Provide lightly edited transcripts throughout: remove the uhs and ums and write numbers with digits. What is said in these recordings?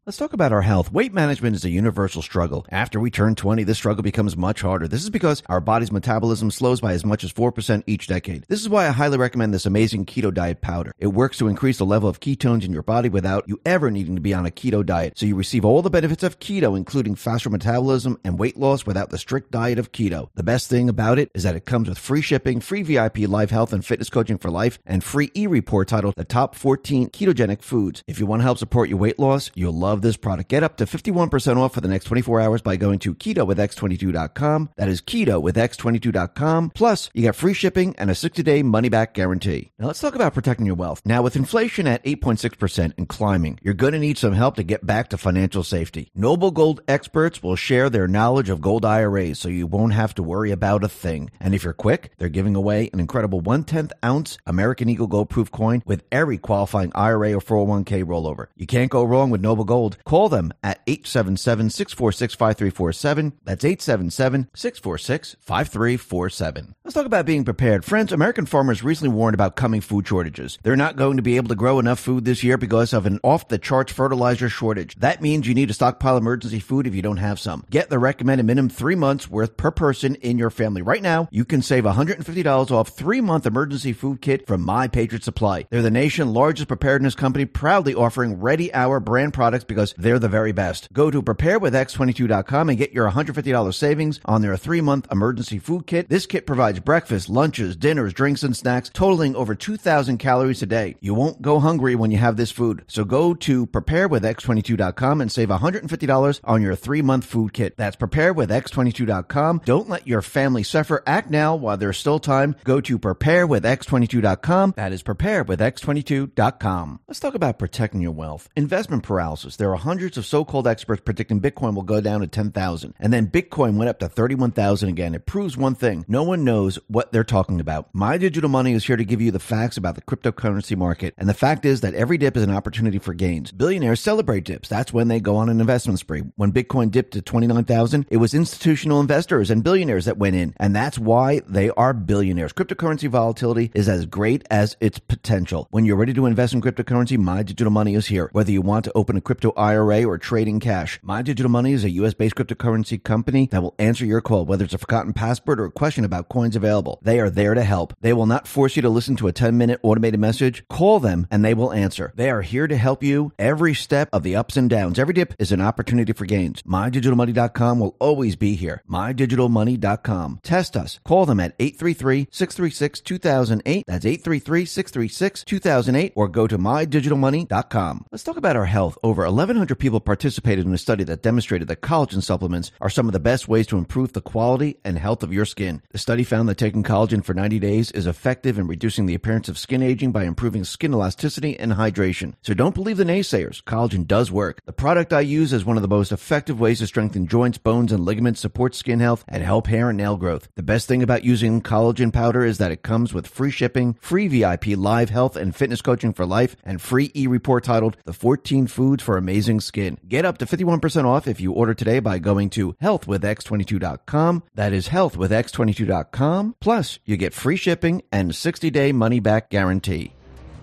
Let's talk about our health. Weight management is a universal struggle. After we turn 20, this struggle becomes much harder. This is because our body's metabolism slows by as much as 4% each decade. This is why I highly recommend this amazing keto diet powder. It works to increase the level of ketones in your body without you ever needing to be on a keto diet. So you receive all the benefits of keto, including faster metabolism and weight loss without the strict diet of keto. The best thing about it is that it comes with free shipping, free VIP live health and fitness coaching for life, and free e-report titled The Top 14 Ketogenic Foods. If you want to help support your weight loss, you'll love this product. Get up to 51% off for the next 24 hours by going to ketowithx22.com. That is ketowithx22.com. Plus, you get free shipping and a 60-day money-back guarantee. Now, let's talk about protecting your wealth. Now, with inflation at 8.6% and climbing, you're going to need some help to get back to financial safety. Noble Gold experts will share their knowledge of gold IRAs so you won't have to worry about a thing. And if you're quick, they're giving away an incredible 1/10 ounce American Eagle Gold Proof coin with every qualifying IRA or 401k rollover. You can't go wrong with Noble Gold. Call them at 877-646-5347. That's 877-646-5347. Let's talk about being prepared. Friends, American farmers recently warned about coming food shortages. They're not going to be able to grow enough food this year because of an off-the-charts fertilizer shortage. That means you need to stockpile emergency food if you don't have some. Get the recommended minimum 3 months worth per person in your family. Right now, you can save $150 off 3-month emergency food kit from My Patriot Supply. They're the nation's largest preparedness company, proudly offering Ready Hour brand products because they're the very best. Go to preparewithx22.com and get your $150 savings on their 3-month emergency food kit. This kit provides breakfast, lunches, dinners, drinks, and snacks totaling over 2,000 calories a day. You won't go hungry when you have this food. So go to preparewithx22.com and save $150 on your 3-month food kit. That's preparewithx22.com. Don't let your family suffer. Act now while there's still time. Go to preparewithx22.com. That is preparewithx22.com. Let's talk about protecting your wealth. Investment paralysis. There are hundreds of so-called experts predicting Bitcoin will go down to 10,000. And then Bitcoin went up to 31,000 again. It proves one thing. No one knows what they're talking about. My Digital Money is here to give you the facts about the cryptocurrency market. And the fact is that every dip is an opportunity for gains. Billionaires celebrate dips. That's when they go on an investment spree. When Bitcoin dipped to 29,000, it was institutional investors and billionaires that went in. And that's why they are billionaires. Cryptocurrency volatility is as great as its potential. When you're ready to invest in cryptocurrency, My Digital Money is here. Whether you want to open a crypto IRA or trading cash, My Digital Money is a U.S.-based cryptocurrency company that will answer your call, whether it's a forgotten password or a question about coins available. They are there to help. They will not force you to listen to a 10-minute automated message. Call them and they will answer. They are here to help you every step of the ups and downs. Every dip is an opportunity for gains. MyDigitalMoney.com will always be here. MyDigitalMoney.com. Test us. Call them at 833-636-2008. That's 833-636-2008 or go to MyDigitalMoney.com. Let's talk about our health. Over 1,100 people participated in a study that demonstrated that collagen supplements are some of the best ways to improve the quality and health of your skin. The study found that taking collagen for 90 days is effective in reducing the appearance of skin aging by improving skin elasticity and hydration. So don't believe the naysayers. Collagen does work. The product I use is one of the most effective ways to strengthen joints, bones, and ligaments, support skin health, and help hair and nail growth. The best thing about using collagen powder is that it comes with free shipping, free VIP live health and fitness coaching for life, and free e-report titled The 14 Foods for Amazing Skin. Get up to 51% off if you order today by going to healthwithx22.com. That is healthwithx22.com. Plus, you get free shipping and 60-day money-back guarantee.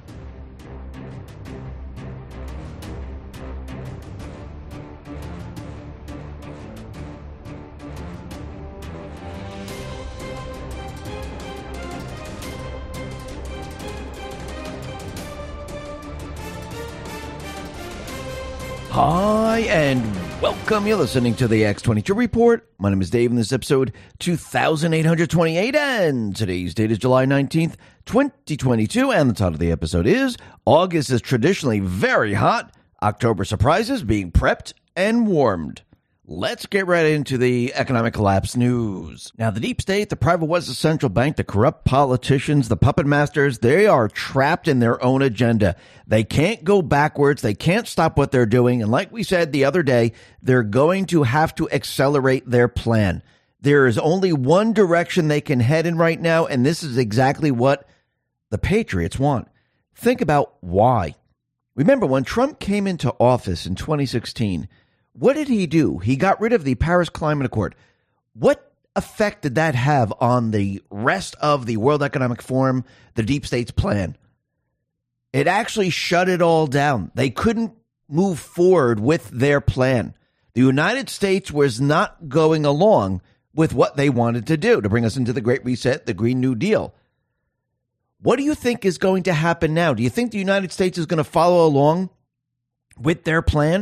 Hi, and welcome. You're listening to the X22 Report. My name is Dave, and this is episode 2828, and today's date is July 19th, 2022, and the title of the episode is August is traditionally very hot, October surprises being prepped and warmed. Let's get right into the economic collapse news. Now, the deep state, the private West central bank, the corrupt politicians, the puppet masters, they are trapped in their own agenda. They can't go backwards. They can't stop what they're doing. And like we said the other day, they're going to have to accelerate their plan. There is only one direction they can head in right now, and this is exactly what the Patriots want. Think about why. Remember, when Trump came into office in 2016, what did he do? He got rid of the Paris Climate Accord. What effect did that have on the rest of the World Economic Forum, the deep state's plan? It actually shut it all down. They couldn't move forward with their plan. The United States was not going along with what they wanted to do to bring us into the Great Reset, the Green New Deal. What do you think is going to happen now? Do you think the United States is going to follow along with their plan?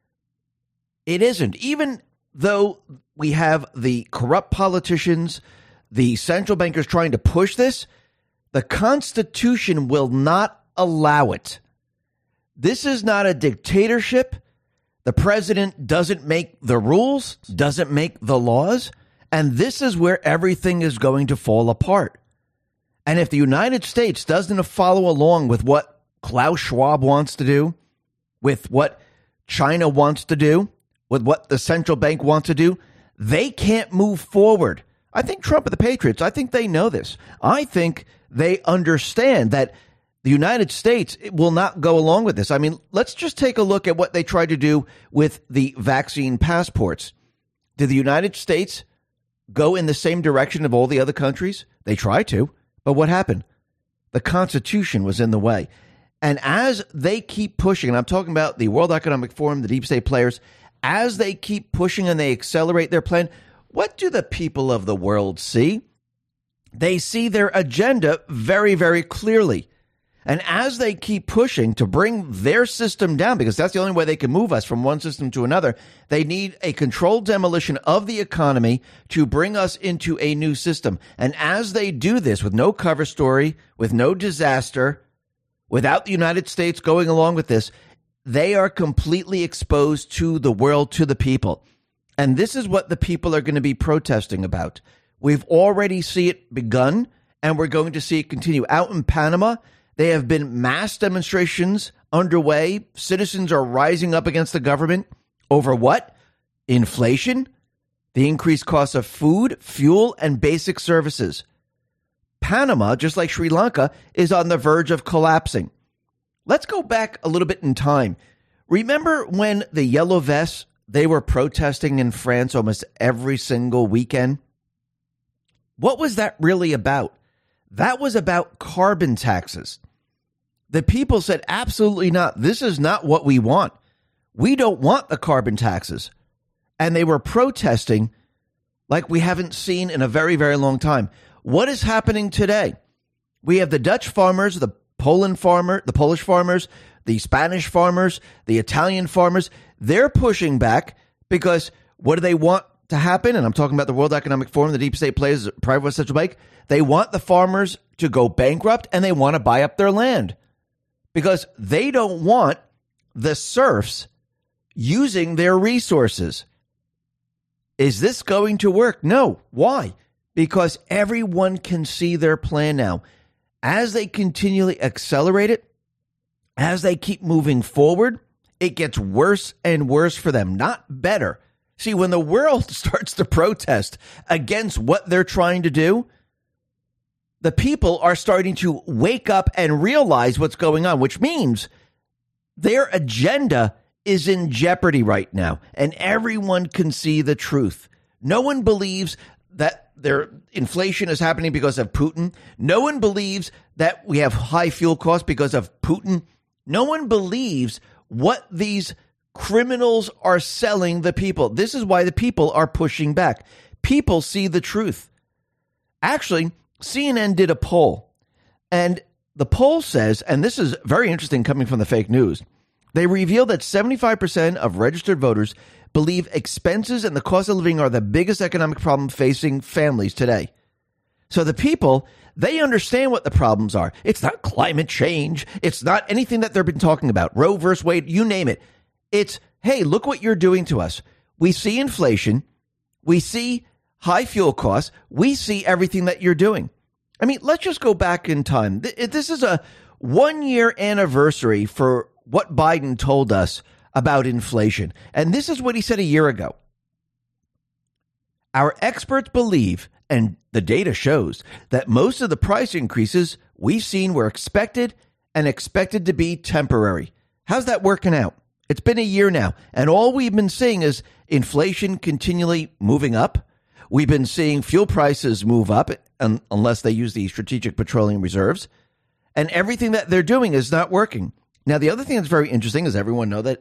It isn't. Even though we have the corrupt politicians, the central bankers trying to push this, the Constitution will not allow it. This is not a dictatorship. The president doesn't make the rules, doesn't make the laws, and this is where everything is going to fall apart. And if the United States doesn't follow along with what Klaus Schwab wants to do, with what China wants to do, with what the central bank wants to do, they can't move forward. I think Trump and the Patriots, I think they know this. I think they understand that the United States will not go along with this. I mean, let's just take a look at what they tried to do with the vaccine passports. Did the United States go in the same direction of all the other countries? They tried to, but what happened? The Constitution was in the way. And as they keep pushing, and I'm talking about the World Economic Forum, the deep state players, as they keep pushing and they accelerate their plan, what do the people of the world see? They see their agenda very, very clearly. And as they keep pushing to bring their system down, because that's the only way they can move us from one system to another, they need a controlled demolition of the economy to bring us into a new system. And as they do this with no cover story, with no disaster, without the United States going along with this, they are completely exposed to the world, to the people. And this is what the people are going to be protesting about. We've already seen it begun, and we're going to see it continue. Out in Panama, there have been mass demonstrations underway. Citizens are rising up against the government over what? Inflation, the increased cost of food, fuel, and basic services. Panama, just like Sri Lanka, is on the verge of collapsing. Let's go back a little bit in time. Remember when the Yellow Vests, they were protesting in France almost every single weekend? What was that really about? That was about carbon taxes. The people said, absolutely not. This is not what we want. We don't want the carbon taxes. And they were protesting like we haven't seen in a very, very long time. What is happening today? We have the Dutch farmers, the Polish farmers, the Spanish farmers, the Italian farmers. They're pushing back because what do they want to happen? And I'm talking about the World Economic Forum, the deep state players, private central bank. They want the farmers to go bankrupt and they want to buy up their land because they don't want the serfs using their resources. Is this going to work? No. Why? Because everyone can see their plan now. As they continually accelerate it, as they keep moving forward, it gets worse and worse for them, not better. See, when the world starts to protest against what they're trying to do, the people are starting to wake up and realize what's going on, which means their agenda is in jeopardy right now, and everyone can see the truth. No one believes that their inflation is happening because of Putin. No one believes that we have high fuel costs because of Putin. No one believes what these criminals are selling the people. This is why the people are pushing back. People see the truth. Actually, CNN did a poll, and the poll says, and this is very interesting coming from the fake news, they revealed that 75% of registered voters believe expenses and the cost of living are the biggest economic problem facing families today. So the people, they understand what the problems are. It's not climate change. It's not anything that they've been talking about. Roe versus Wade, you name it. It's, hey, look what you're doing to us. We see inflation. We see high fuel costs. We see everything that you're doing. I mean, let's just go back in time. This is a 1-year anniversary for what Biden told us about inflation. And this is what he said a year ago. Our experts believe, and the data shows, that most of the price increases we've seen were expected and expected to be temporary. How's that working out? It's been a year now, and all we've been seeing is inflation continually moving up. We've been seeing fuel prices move up, unless they use the strategic petroleum reserves, and everything that they're doing is not working. Now, the other thing that's very interesting is everyone know that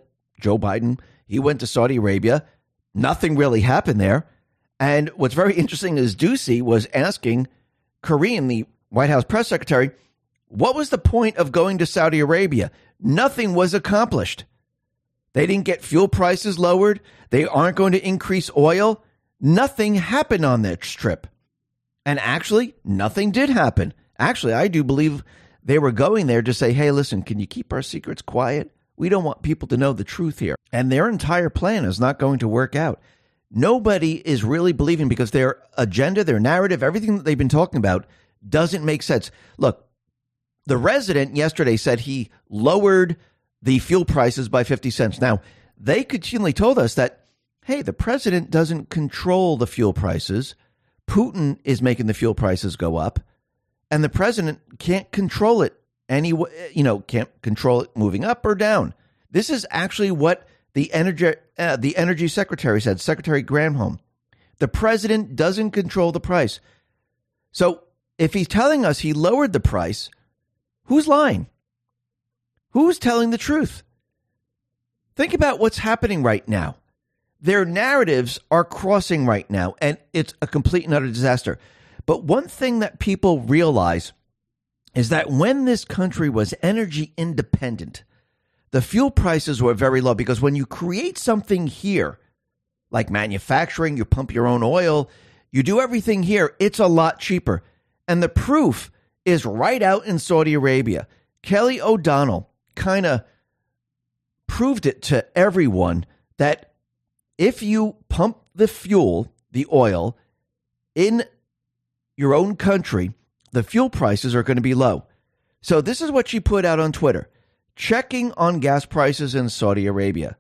Joe Biden, he went to Saudi Arabia. Nothing really happened there. And what's very interesting is Ducey was asking Karine, the White House press secretary, what was the point of going to Saudi Arabia? Nothing was accomplished. They didn't get fuel prices lowered. They aren't going to increase oil. Nothing happened on that trip. And actually, nothing did happen. Actually, I do believe they were going there to say, hey, listen, can you keep our secrets quiet? We don't want people to know the truth here. And their entire plan is not going to work out. Nobody is really believing because their agenda, their narrative, everything that they've been talking about doesn't make sense. Look, the resident yesterday said he lowered the fuel prices by 50 cents. Now, they continually told us that, hey, the president doesn't control the fuel prices. Putin is making the fuel prices go up, and the president can't control it can't control it moving up or down. This is actually what the energy secretary said, Secretary Granholm. The president doesn't control the price. So if he's telling us he lowered the price, who's lying? Who's telling the truth? Think about what's happening right now. Their narratives are crossing right now, and it's a complete and utter disaster. But one thing that people realize is that when this country was energy independent, the fuel prices were very low because when you create something here, like manufacturing, you pump your own oil, you do everything here, it's a lot cheaper. And the proof is right out in Saudi Arabia. Kelly O'Donnell kind of proved it to everyone that if you pump the fuel, the oil, in your own country, the fuel prices are going to be low. So this is what she put out on Twitter. Checking on gas prices in Saudi Arabia.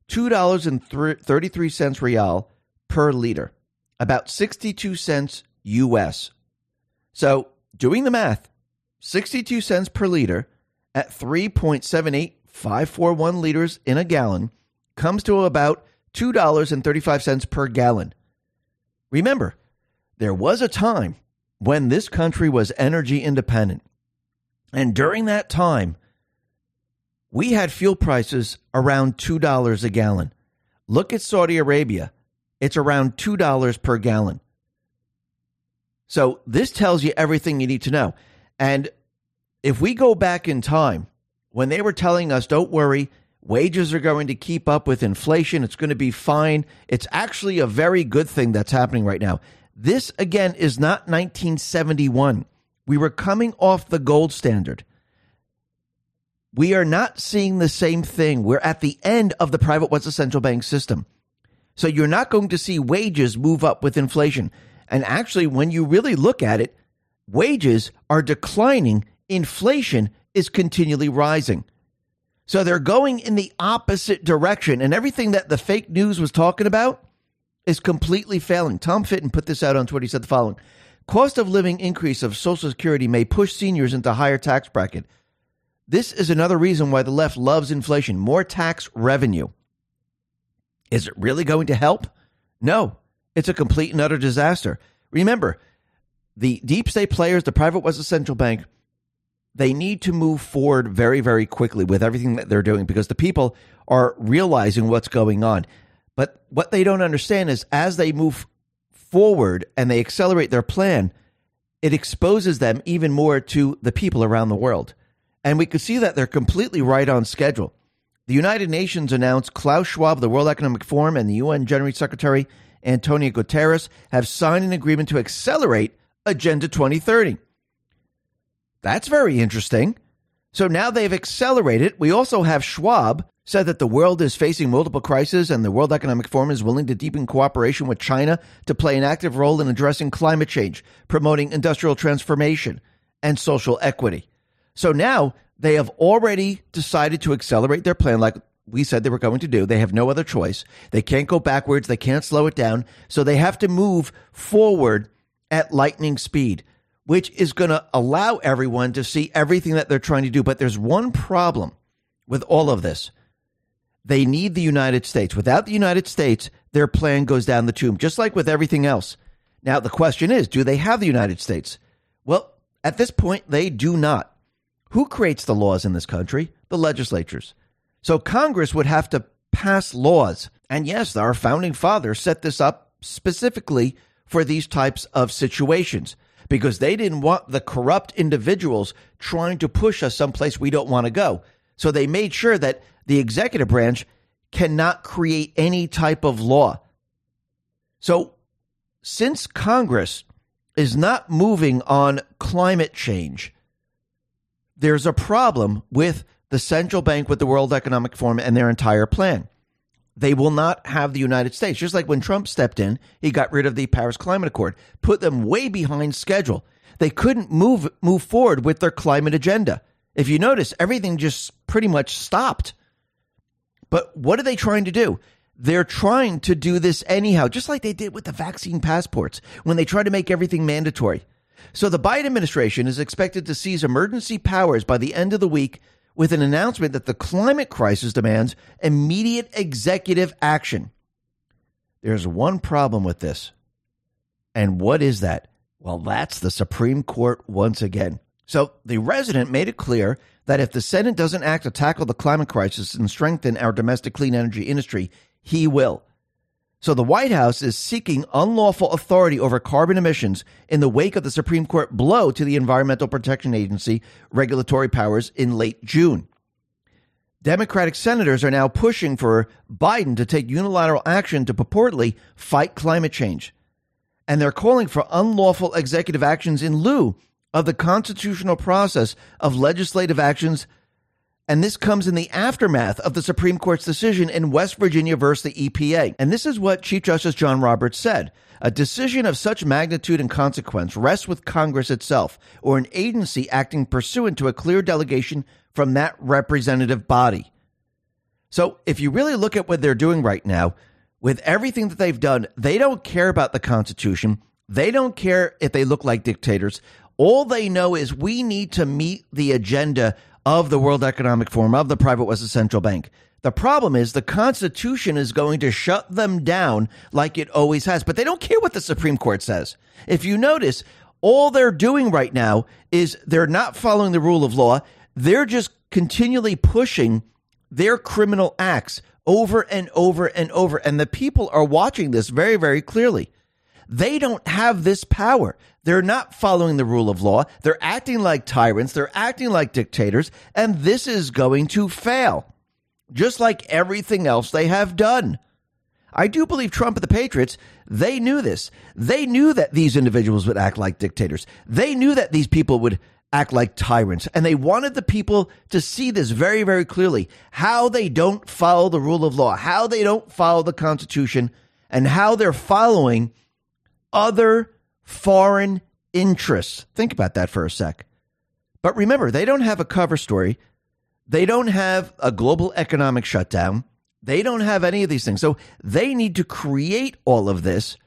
$2.33 real per liter. About 62 cents US. So doing the math, 62 cents per liter at 3.78541 liters in a gallon comes to about $2.35 per gallon. Remember, there was a time when this country was energy independent. And during that time, we had fuel prices around $2 a gallon. Look at Saudi Arabia. It's around $2 per gallon. So this tells you everything you need to know. And if we go back in time, when they were telling us, don't worry, wages are going to keep up with inflation, it's going to be fine, it's actually a very good thing that's happening right now. This, again, is not 1971. We were coming off the gold standard. We are not seeing the same thing. We're at the end of the private what's the central bank system. So you're not going to see wages move up with inflation. And actually, when you really look at it, wages are declining. Inflation is continually rising. So they're going in the opposite direction. And everything that the fake news was talking about is completely failing. Tom Fitton put this out on Twitter. He said the following. Cost of living increase of Social Security may push seniors into higher tax bracket. This is another reason why the left loves inflation. More tax revenue. Is it really going to help? No. It's a complete and utter disaster. Remember, the deep state players, the private West Central Bank, they need to move forward very, very quickly with everything that they're doing because the people are realizing what's going on. But what they don't understand is as they move forward and they accelerate their plan, it exposes them even more to the people around the world. And we could see that they're completely right on schedule. The United Nations announced Klaus Schwab, the World Economic Forum, and the UN General Secretary Antonio Guterres have signed an agreement to accelerate Agenda 2030. That's very interesting. So now they've accelerated. We also have Schwab said that the world is facing multiple crises and the World Economic Forum is willing to deepen cooperation with China to play an active role in addressing climate change, promoting industrial transformation, and social equity. So now they have already decided to accelerate their plan like we said they were going to do. They have no other choice. They can't go backwards. They can't slow it down. So they have to move forward at lightning speed, which is going to allow everyone to see everything that they're trying to do. But there's one problem with all of this. They need the United States. Without the United States, their plan goes down the tube, just like with everything else. Now, the question is, do they have the United States? Well, at this point, they do not. Who creates the laws in this country? The legislatures. So Congress would have to pass laws. And yes, our founding fathers set this up specifically for these types of situations because they didn't want the corrupt individuals trying to push us someplace we don't want to go. So they made sure that the executive branch cannot create any type of law. So since Congress is not moving on climate change, there's a problem with the central bank, with the World Economic Forum and their entire plan. They will not have the United States. Just like when Trump stepped in, he got rid of the Paris Climate Accord, put them way behind schedule. They couldn't move forward with their climate agenda. If you notice, everything just pretty much stopped. But what are they trying to do? They're trying to do this anyhow, just like they did with the vaccine passports when they tried to make everything mandatory. So the Biden administration is expected to seize emergency powers by the end of the week with an announcement that the climate crisis demands immediate executive action. There's one problem with this. And what is that? Well, that's the Supreme Court once again. So the resident made it clear that if the Senate doesn't act to tackle the climate crisis and strengthen our domestic clean energy industry, he will. So the White House is seeking unlawful authority over carbon emissions in the wake of the Supreme Court blow to the Environmental Protection Agency regulatory powers in late June. Democratic senators are now pushing for Biden to take unilateral action to purportedly fight climate change. And they're calling for unlawful executive actions in lieu of the constitutional process of legislative actions. And this comes in the aftermath of the Supreme Court's decision in West Virginia versus the EPA. And this is what Chief Justice John Roberts said. A decision of such magnitude and consequence rests with Congress itself or an agency acting pursuant to a clear delegation from that representative body. So if you really look at what they're doing right now, with everything that they've done, they don't care about the Constitution. They don't care if they look like dictators. All they know is we need to meet the agenda of the World Economic Forum, of the private West Central Bank. The problem is the Constitution is going to shut them down like it always has. But they don't care what the Supreme Court says. If you notice, all they're doing right now is they're not following the rule of law. They're just continually pushing their criminal acts over and over and over. And the people are watching this very, very clearly. They don't have this power. They're not following the rule of law. They're acting like tyrants. They're acting like dictators. And this is going to fail, just like everything else they have done. I do believe Trump and the Patriots, they knew this. They knew that these individuals would act like dictators. They knew that these people would act like tyrants. And they wanted the people to see this very, very clearly, how they don't follow the rule of law, how they don't follow the Constitution, and how they're following other foreign interests. Think about that for a sec. But remember, they don't have a cover story. They don't have a global economic shutdown. They don't have any of these things. So they need to create all of this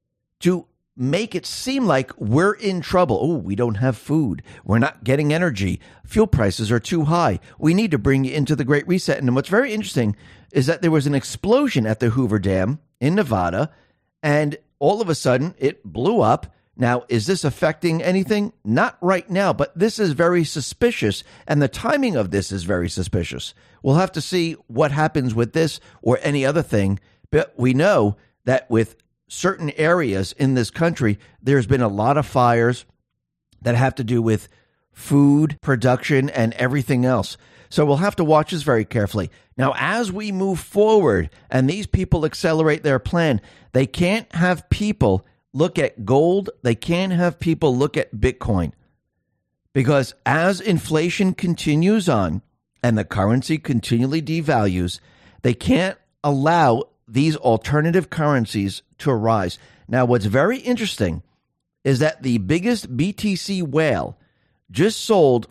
to make it seem like we're in trouble. Oh, we don't have food. We're not getting energy. Fuel prices are too high. We need to bring you into the Great Reset. And what's very interesting is that there was an explosion at the Hoover Dam in Nevada, and all of a sudden it blew up. Now, is this affecting anything? Not right now, but this is very suspicious, and the timing of this is very suspicious. We'll have to see what happens with this or any other thing, but we know that with certain areas in this country, there's been a lot of fires that have to do with food production and everything else. So we'll have to watch this very carefully. Now, as we move forward and these people accelerate their plan, they can't have people look at gold. They can't have people look at Bitcoin, because as inflation continues on and the currency continually devalues, they can't allow these alternative currencies to rise. Now, what's very interesting is that the biggest BTC whale just sold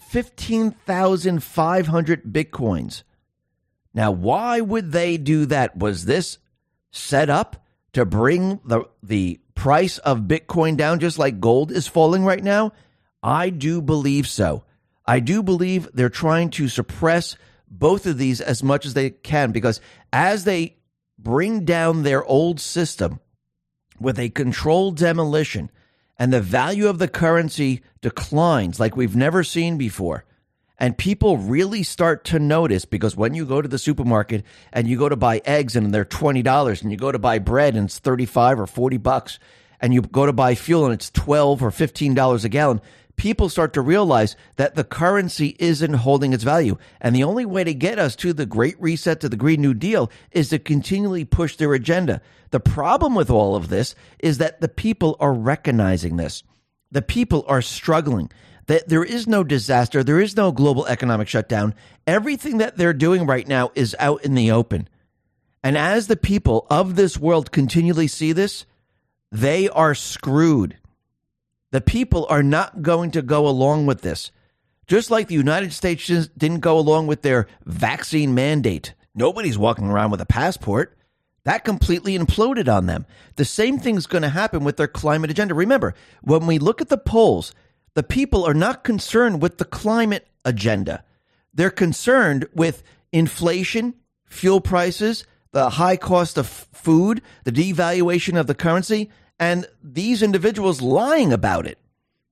15,500 Bitcoins. Now, why would they do that? Was this set up to bring the price of Bitcoin down just like gold is falling right now? I do believe so. I do believe they're trying to suppress both of these as much as they can, because as they bring down their old system with a controlled demolition and the value of the currency declines like we've never seen before, And people really start to notice, because when you go to the supermarket and you go to buy eggs and they're $20, and you go to buy bread and it's 35 or 40 bucks, and you go to buy fuel and it's $12 or $15 a gallon, people start to realize that the currency isn't holding its value. And the only way to get us to the Great Reset, to the Green New Deal, is to continually push their agenda. The problem with all of this is that the people are recognizing this. The people are struggling. That there is no disaster. There is no global economic shutdown. Everything that they're doing right now is out in the open. And as the people of this world continually see this, they are screwed. The people are not going to go along with this. Just like the United States didn't go along with their vaccine mandate. Nobody's walking around with a passport. That completely imploded on them. The same thing's going to happen with their climate agenda. Remember, when we look at the polls, the people are not concerned with the climate agenda. They're concerned with inflation, fuel prices, the high cost of food, the devaluation of the currency, and these individuals lying about it.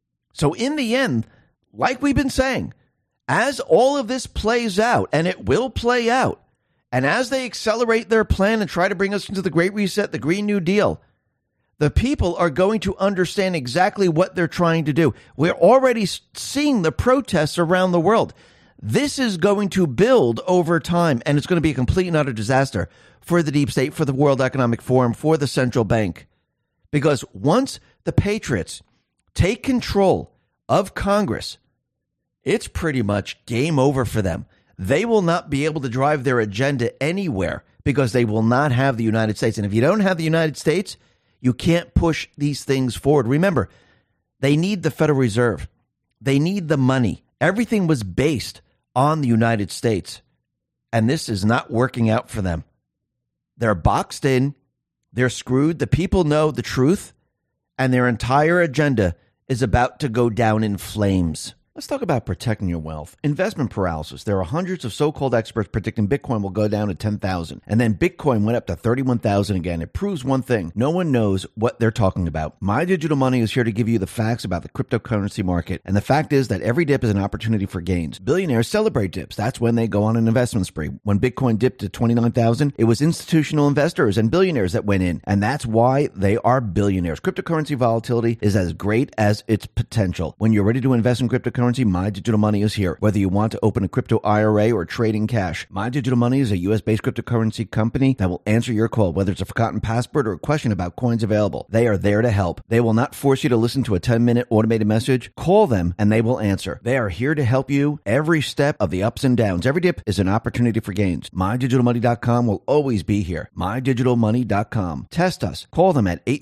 So in the end, like we've been saying, as all of this plays out, and it will play out, and as they accelerate their plan and try to bring us into the Great Reset, the Green New Deal, the people are going to understand exactly what they're trying to do. We're already seeing the protests around the world. This is going to build over time, and it's going to be a complete and utter disaster for the deep state, for the World Economic Forum, for the central bank. Because once the patriots take control of Congress, it's pretty much game over for them. They will not be able to drive their agenda anywhere because they will not have the United States. And if you don't have the United States, you can't push these things forward. Remember, they need the Federal Reserve. They need the money. Everything was based on the United States. And this is not working out for them. They're boxed in. They're screwed. The people know the truth, and their entire agenda is about to go down in flames. Let's talk about protecting your wealth. Investment paralysis. There are hundreds of so-called experts predicting Bitcoin will go down to 10,000. And then Bitcoin went up to 31,000 again. It proves one thing. No one knows what they're talking about. My Digital Money is here to give you the facts about the cryptocurrency market. And the fact is that every dip is an opportunity for gains. Billionaires celebrate dips. That's when they go on an investment spree. When Bitcoin dipped to 29,000, it was institutional investors and billionaires that went in. And that's why they are billionaires. Cryptocurrency volatility is as great as its potential. When you're ready to invest in cryptocurrency, My Digital Money is here. Whether you want to open a crypto IRA or trade in cash, My Digital Money is a U.S.-based cryptocurrency company that will answer your call, whether it's a forgotten password or a question about coins available. They are there to help. They will not force you to listen to a 10-minute automated message. Call them and they will answer. They are here to help you every step of the ups and downs. Every dip is an opportunity for gains. MyDigitalMoney.com will always be here. MyDigitalMoney.com. Test us. Call them at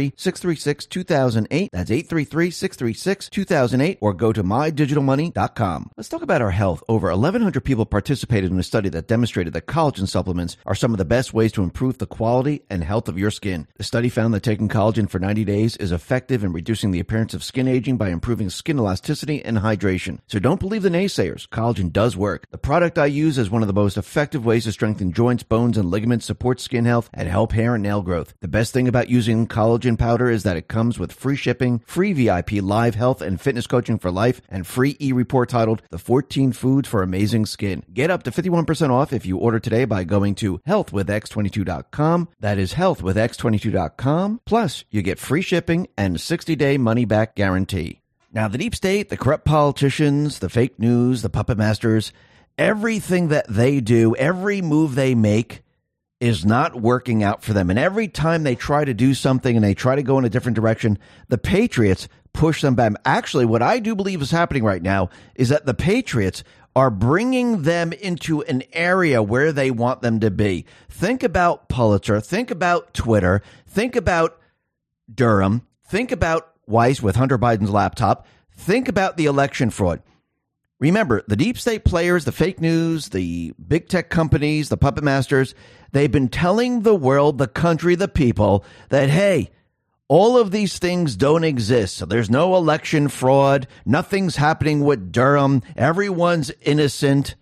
833-636-2008. That's 833-636-2008, or go to MyDigitalMoney.com. Let's talk about our health. Over 1,100 people participated in a study that demonstrated that collagen supplements are some of the best ways to improve the quality and health of your skin. The study found that taking collagen for 90 days is effective in reducing the appearance of skin aging by improving skin elasticity and hydration. So don't believe the naysayers. Collagen does work. The product I use is one of the most effective ways to strengthen joints, bones, and ligaments, support skin health, and help hair and nail growth. The best thing about using collagen powder is that it comes with free shipping, free VIP live health and fitness coaching for life, and free e-report titled The 14 Foods for Amazing Skin. Get up to 51% off if you order today by going to healthwithx22.com. That is healthwithx22.com. Plus, you get free shipping and 60-day money-back guarantee. Now, the deep state, the corrupt politicians, the fake news, the puppet masters, everything that they do, every move they make is not working out for them. And every time they try to do something and they try to go in a different direction, the patriots push them back. Actually, what I do believe is happening right now is that the patriots are bringing them into an area where they want them to be. Think about Pulitzer. Think about Twitter. Think about Durham. Think about Weiss with Hunter Biden's laptop. Think about the election fraud. Remember, the deep state players, the fake news, the big tech companies, the puppet masters, they've been telling the world, the country, the people that, hey, all of these things don't exist. So there's no election fraud. Nothing's happening with Durham. Everyone's innocent.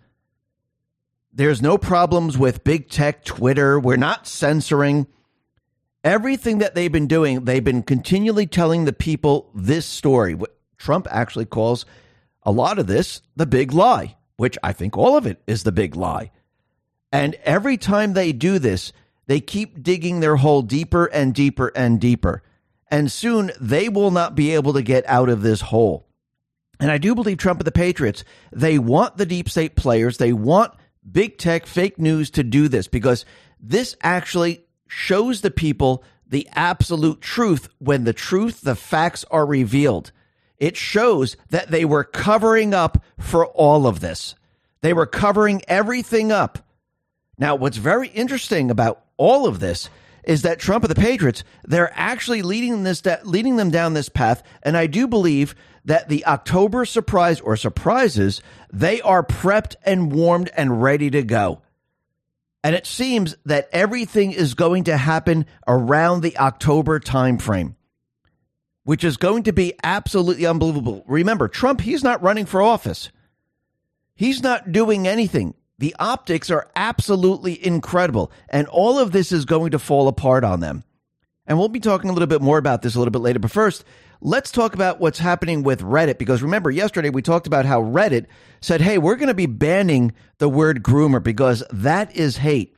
There's no problems with big tech, Twitter. We're not censoring. Everything that they've been doing, they've been continually telling the people this story. What Trump actually calls a lot of this the big lie, which I think all of it is the big lie. And every time they do this, they keep digging their hole deeper and deeper and deeper. And soon they will not be able to get out of this hole. And I do believe Trump and the Patriots, they want the deep state players, they want big tech, fake news to do this, because this actually shows the people the absolute truth when the facts are revealed. It shows that they were covering up for all of this. They were covering everything up. Now, what's very interesting about all of this is that Trump and the Patriots, they're actually leading them down this path. And I do believe that the October surprise or surprises, they are prepped and warmed and ready to go. And it seems that everything is going to happen around the October timeframe, which is going to be absolutely unbelievable. Remember, Trump, he's not running for office. He's not doing anything. The optics are absolutely incredible, and all of this is going to fall apart on them. And we'll be talking a little bit more about this a little bit later. But first, let's talk about what's happening with Reddit, because remember, yesterday we talked about how Reddit said, hey, we're going to be banning the word groomer because that is hate.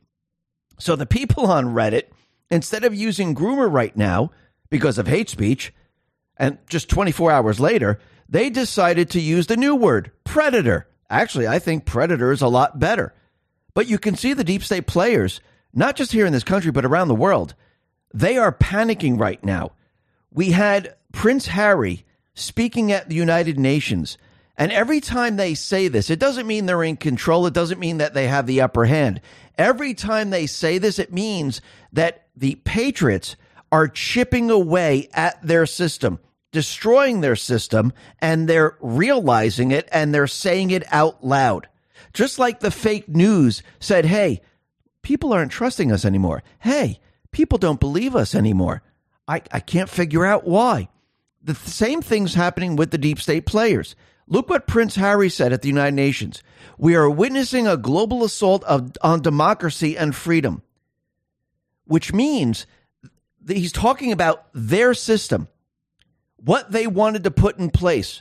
So the people on Reddit, instead of using groomer right now because of hate speech, and just 24 hours later, they decided to use the new word, predator. Actually, I think predator is a lot better. But you can see the deep state players, not just here in this country, but around the world. They are panicking right now. We had Prince Harry speaking at the United Nations. And every time they say this, it doesn't mean they're in control. It doesn't mean that they have the upper hand. Every time they say this, it means that the patriots are chipping away at their system, destroying their system, and they're realizing it and they're saying it out loud. Just like the fake news said, hey, people aren't trusting us anymore. Hey, people don't believe us anymore. I can't figure out why. The same thing's happening with the deep state players. Look what Prince Harry said at the United Nations. We are witnessing a global assault on democracy and freedom, which means that he's talking about their system, what they wanted to put in place.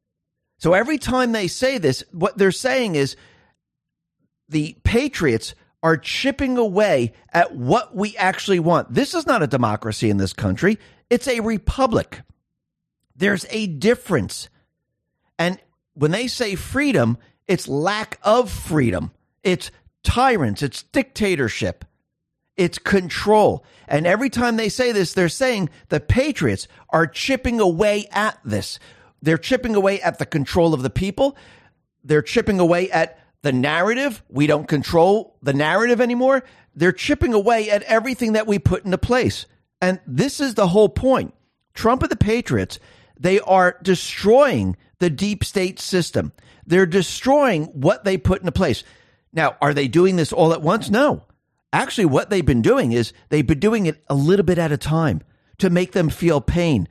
So every time they say this, what they're saying is the patriots are chipping away at what we actually want. This is not a democracy in this country. It's a republic. There's a difference. And when they say freedom, it's lack of freedom. It's tyrants. It's dictatorship. It's control. And every time they say this, they're saying the patriots are chipping away at this. They're chipping away at the control of the people. They're chipping away at the narrative. We don't control the narrative anymore. They're chipping away at everything that we put into place. And this is the whole point. Trump and the patriots, they are destroying the deep state system. They're destroying what they put into place. Now, are they doing this all at once? No. Actually, what they've been doing is they've been doing it a little bit at a time to make them feel pain.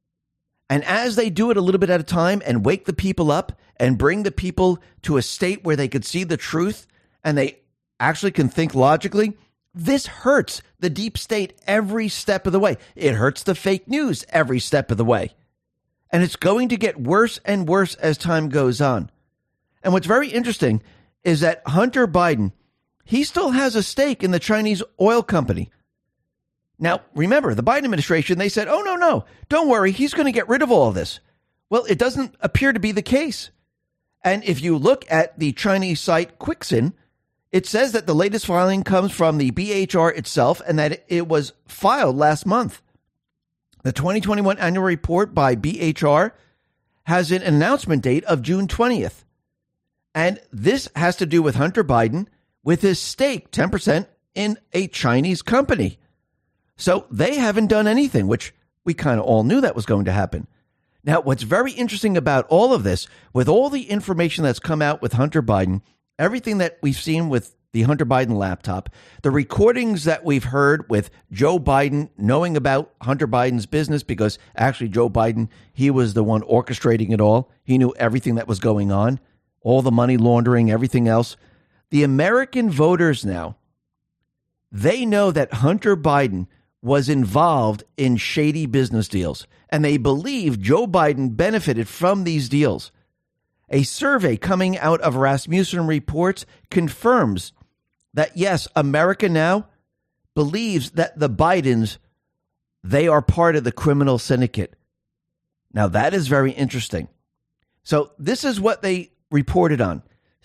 And as they do it a little bit at a time and wake the people up and bring the people to a state where they could see the truth and they actually can think logically, this hurts the deep state every step of the way. It hurts the fake news every step of the way. And it's going to get worse and worse as time goes on. And what's very interesting is that Hunter Biden, he still has a stake in the Chinese oil company. Now, remember, the Biden administration, they said, oh, no, don't worry, he's going to get rid of all of this. Well, it doesn't appear to be the case. And if you look at the Chinese site Quixin, it says that the latest filing comes from the BHR itself and that it was filed last month. The 2021 annual report by BHR has an announcement date of June 20th. And this has to do with Hunter Biden with his stake, 10%, in a Chinese company. So they haven't done anything, which we kind of all knew that was going to happen. Now, what's very interesting about all of this, with all the information that's come out with Hunter Biden, everything that we've seen with the Hunter Biden laptop, the recordings that we've heard with Joe Biden knowing about Hunter Biden's business, because actually Joe Biden, he was the one orchestrating it all. He knew everything that was going on, all the money laundering, everything else. The American voters now, they know that Hunter Biden was involved in shady business deals, and they believe Joe Biden benefited from these deals. A survey coming out of Rasmussen Reports confirms that, yes, America now believes that the Bidens, they are part of the criminal syndicate. Now, that is very interesting. So this is what they reported on.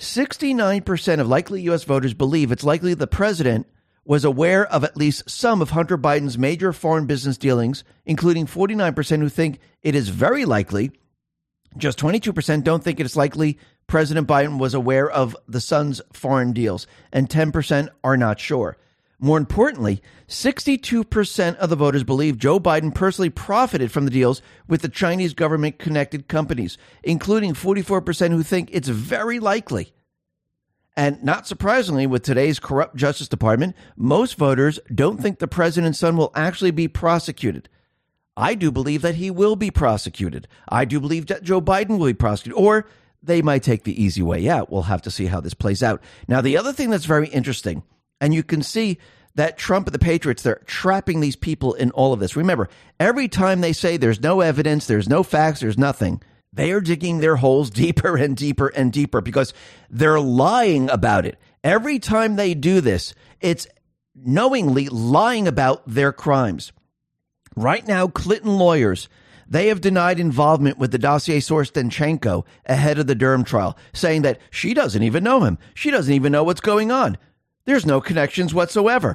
69% of likely U.S. voters believe it's likely the president was aware of at least some of Hunter Biden's major foreign business dealings, including 49% who think it is very likely. Just 22% don't think it is likely President Biden was aware of the son's foreign deals, and 10% are not sure. More importantly, 62% of the voters believe Joe Biden personally profited from the deals with the Chinese government-connected companies, including 44% who think it's very likely. And not surprisingly, with today's corrupt Justice Department, most voters don't think the president's son will actually be prosecuted. I do believe that he will be prosecuted. I do believe that Joe Biden will be prosecuted, or they might take the easy way out. We'll have to see how this plays out. Now, the other thing that's very interesting, and you can see that Trump and the Patriots, they're trapping these people in all of this. Remember, every time they say there's no evidence, there's no facts, there's nothing, they are digging their holes deeper and deeper and deeper because they're lying about it. Every time they do this, it's knowingly lying about their crimes. Right now, Clinton lawyers, they have denied involvement with the dossier source Danchenko ahead of the Durham trial, saying that she doesn't even know him. She doesn't even know what's going on. There's no connections whatsoever.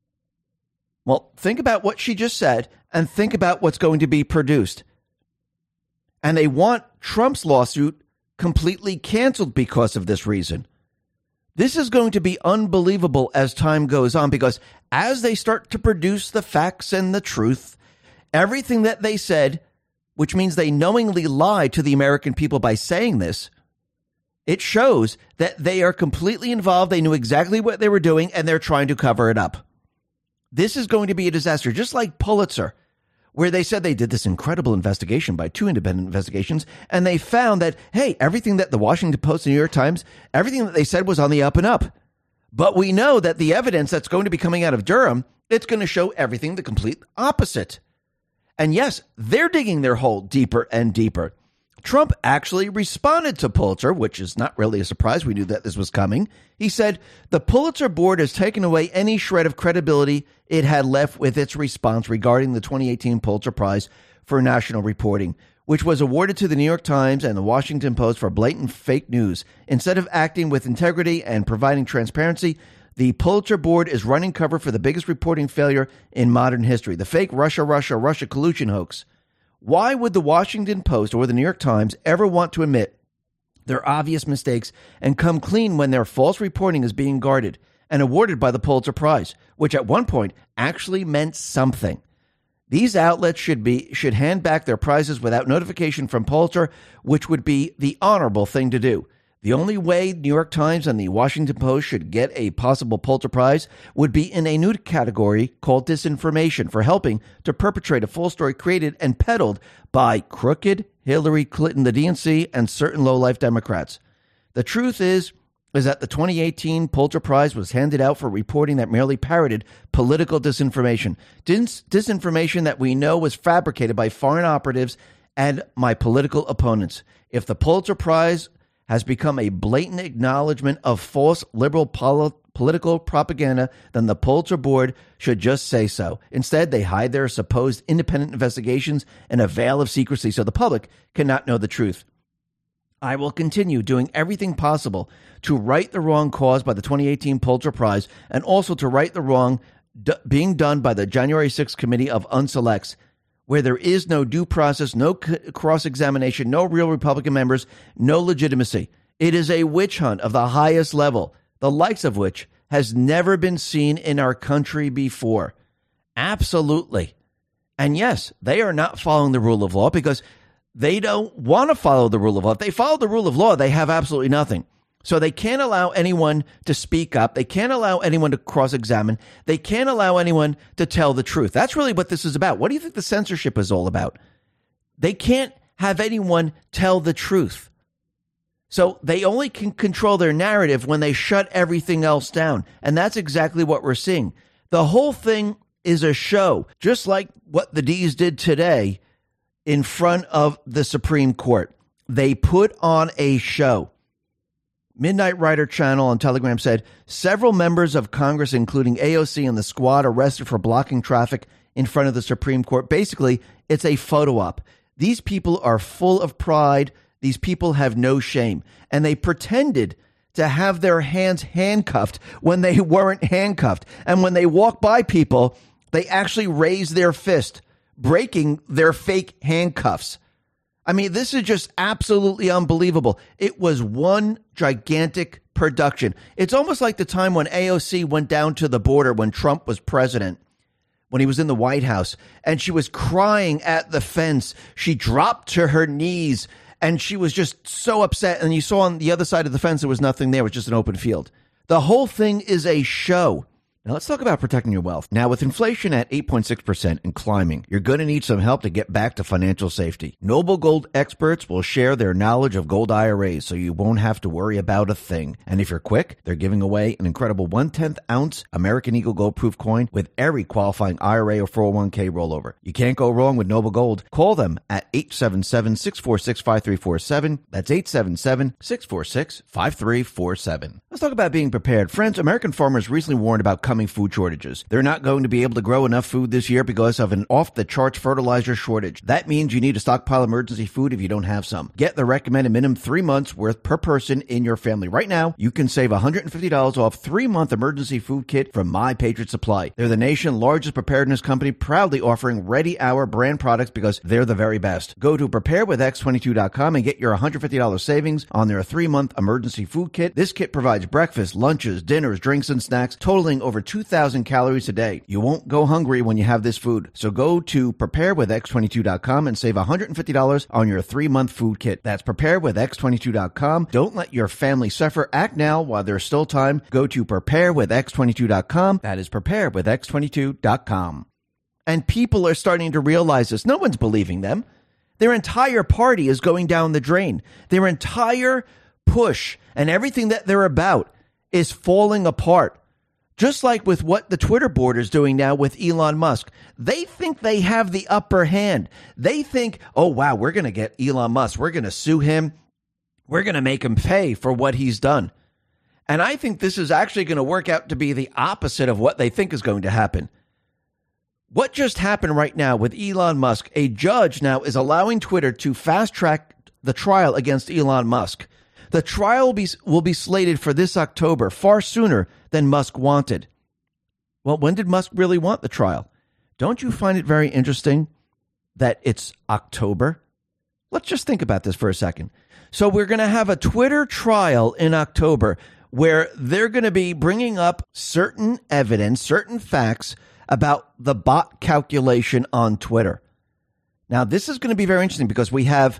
Well, think about what she just said and think about what's going to be produced. And they want Trump's lawsuit completely canceled because of this reason. This is going to be unbelievable as time goes on, because as they start to produce the facts and the truth, everything that they said, which means they knowingly lied to the American people by saying this, it shows that they are completely involved. They knew exactly what they were doing, and they're trying to cover it up. This is going to be a disaster, just like Pulitzer, where they said they did this incredible investigation by 2 independent investigations, and they found that, hey, everything that the Washington Post and New York Times, everything that they said was on the up and up. But we know that the evidence that's going to be coming out of Durham, it's going to show everything the complete opposite. And yes, they're digging their hole deeper and deeper. Trump actually responded to Pulitzer, which is not really a surprise. We knew that this was coming. He said, the Pulitzer board has taken away any shred of credibility it had left with its response regarding the 2018 Pulitzer Prize for National Reporting, which was awarded to the New York Times and the Washington Post for blatant fake news. Instead of acting with integrity and providing transparency, the Pulitzer board is running cover for the biggest reporting failure in modern history, the fake Russia collusion hoax. Why would the Washington Post or the New York Times ever want to admit their obvious mistakes and come clean when their false reporting is being guarded and awarded by the Pulitzer Prize, which at one point actually meant something? These outlets should hand back their prizes without notification from Pulitzer, which would be the honorable thing to do. The only way New York Times and the Washington Post should get a possible Pulitzer Prize would be in a new category called disinformation for helping to perpetrate a false story created and peddled by crooked Hillary Clinton, the DNC, and certain low-life Democrats. The truth is that the 2018 Pulitzer Prize was handed out for reporting that merely parroted political disinformation. Disinformation that we know was fabricated by foreign operatives and my political opponents. If the Pulitzer Prize has become a blatant acknowledgement of false liberal political propaganda, then the Pulitzer board should just say so. Instead, they hide their supposed independent investigations in a veil of secrecy so the public cannot know the truth. I will continue doing everything possible to right the wrong caused by the 2018 Pulitzer Prize and also to right the wrong being done by the January 6th Committee of Unselects, where there is no due process, no cross-examination, no real Republican members, no legitimacy. It is a witch hunt of the highest level, the likes of which has never been seen in our country before. Absolutely. And yes, they are not following the rule of law because they don't want to follow the rule of law. If they follow the rule of law, they have absolutely nothing. So they can't allow anyone to speak up. They can't allow anyone to cross-examine. They can't allow anyone to tell the truth. That's really what this is about. What do you think the censorship is all about? They can't have anyone tell the truth. So they only can control their narrative when they shut everything else down. And that's exactly what we're seeing. The whole thing is a show, just like what the D's did today in front of the Supreme Court. They put on a show. Midnight Rider Channel on Telegram said several members of Congress, including AOC and the squad, arrested for blocking traffic in front of the Supreme Court. Basically, it's a photo op. These people are full of pride. These people have no shame. And they pretended to have their hands handcuffed when they weren't handcuffed. And when they walk by people, they actually raise their fist, breaking their fake handcuffs. I mean, this is just absolutely unbelievable. It was one gigantic production. It's almost like the time when AOC went down to the border when Trump was president, when he was in the White House, and she was crying at the fence. She dropped to her knees, and she was just so upset. And you saw on the other side of the fence, there was nothing there. It was just an open field. The whole thing is a show. Now, let's talk about protecting your wealth. Now, with inflation at 8.6% and climbing, you're going to need some help to get back to financial safety. Noble Gold experts will share their knowledge of gold IRAs so you won't have to worry about a thing. And if you're quick, they're giving away an incredible 1/10 ounce American Eagle Gold Proof coin with every qualifying IRA or 401k rollover. You can't go wrong with Noble Gold. Call them at 877-646-5347. That's 877-646-5347. Let's talk about being prepared. Friends, American farmers recently warned about coming food shortages. They're not going to be able to grow enough food this year because of an off-the-charts fertilizer shortage. That means you need to stockpile emergency food if you don't have some. Get the recommended minimum 3 months worth per person in your family. Right now, you can save $150 off 3-month emergency food kit from My Patriot Supply. They're the nation's largest preparedness company, proudly offering Ready Hour brand products because they're the very best. Go to preparewithx22.com and get your $150 savings on their 3-month emergency food kit. This kit provides breakfast, lunches, dinners, drinks, and snacks totaling over 2,000 calories a day. You won't go hungry when you have this food. So go to preparewithx22.com and save $150 on your 3-month food kit. That's preparewithx22.com. Don't let your family suffer. Act now while there's still time. Go to preparewithx22.com. That is preparewithx22.com. And people are starting to realize this. No one's believing them. Their entire party is going down the drain. Their entire push and everything that they're about is falling apart. Just like with what the Twitter board is doing now with Elon Musk. They think they have the upper hand. They think, oh, wow, we're going to get Elon Musk. We're going to sue him. We're going to make him pay for what he's done. And I think this is actually going to work out to be the opposite of what they think is going to happen. What just happened right now with Elon Musk, a judge now is allowing Twitter to fast track the trial against Elon Musk. The trial will be slated for this October, far sooner than Musk wanted. Well, when did Musk really want the trial? Don't you find it very interesting that it's October? Let's just think about this for a second. So we're going to have a Twitter trial in October where they're going to be bringing up certain evidence, certain facts about the bot calculation on Twitter. Now, this is going to be very interesting because we have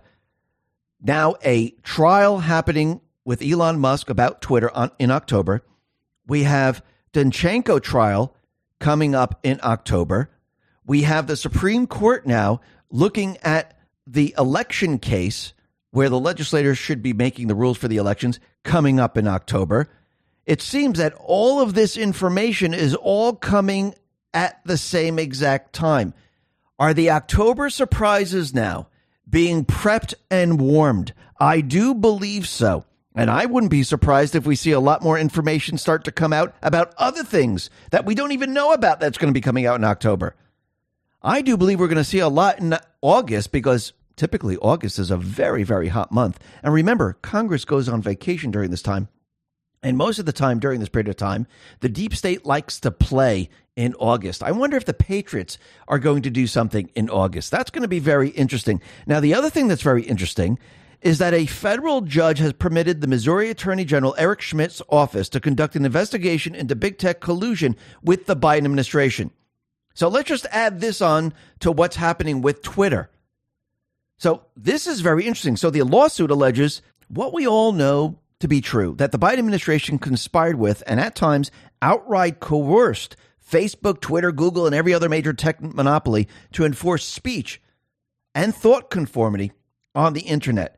now a trial happening with Elon Musk about Twitter in October. We have Danchenko trial coming up in October. We have the Supreme Court now looking at the election case where the legislators should be making the rules for the elections coming up in October. It seems that all of this information is all coming at the same exact time. Are the October surprises now being prepped and warmed? I do believe so. And I wouldn't be surprised if we see a lot more information start to come out about other things that we don't even know about that's going to be coming out in October. I do believe we're going to see a lot in August because typically August is a very, very hot month. And remember, Congress goes on vacation during this time. And most of the time during this period of time, the deep state likes to play in August. I wonder if the Patriots are going to do something in August. That's going to be very interesting. Now, the other thing that's very interesting is that a federal judge has permitted the Missouri Attorney General Eric Schmidt's office to conduct an investigation into big tech collusion with the Biden administration. So let's just add this on to what's happening with Twitter. So this is very interesting. So the lawsuit alleges what we all know to be true, that the Biden administration conspired with and at times outright coerced Facebook, Twitter, Google, and every other major tech monopoly to enforce speech and thought conformity on the internet.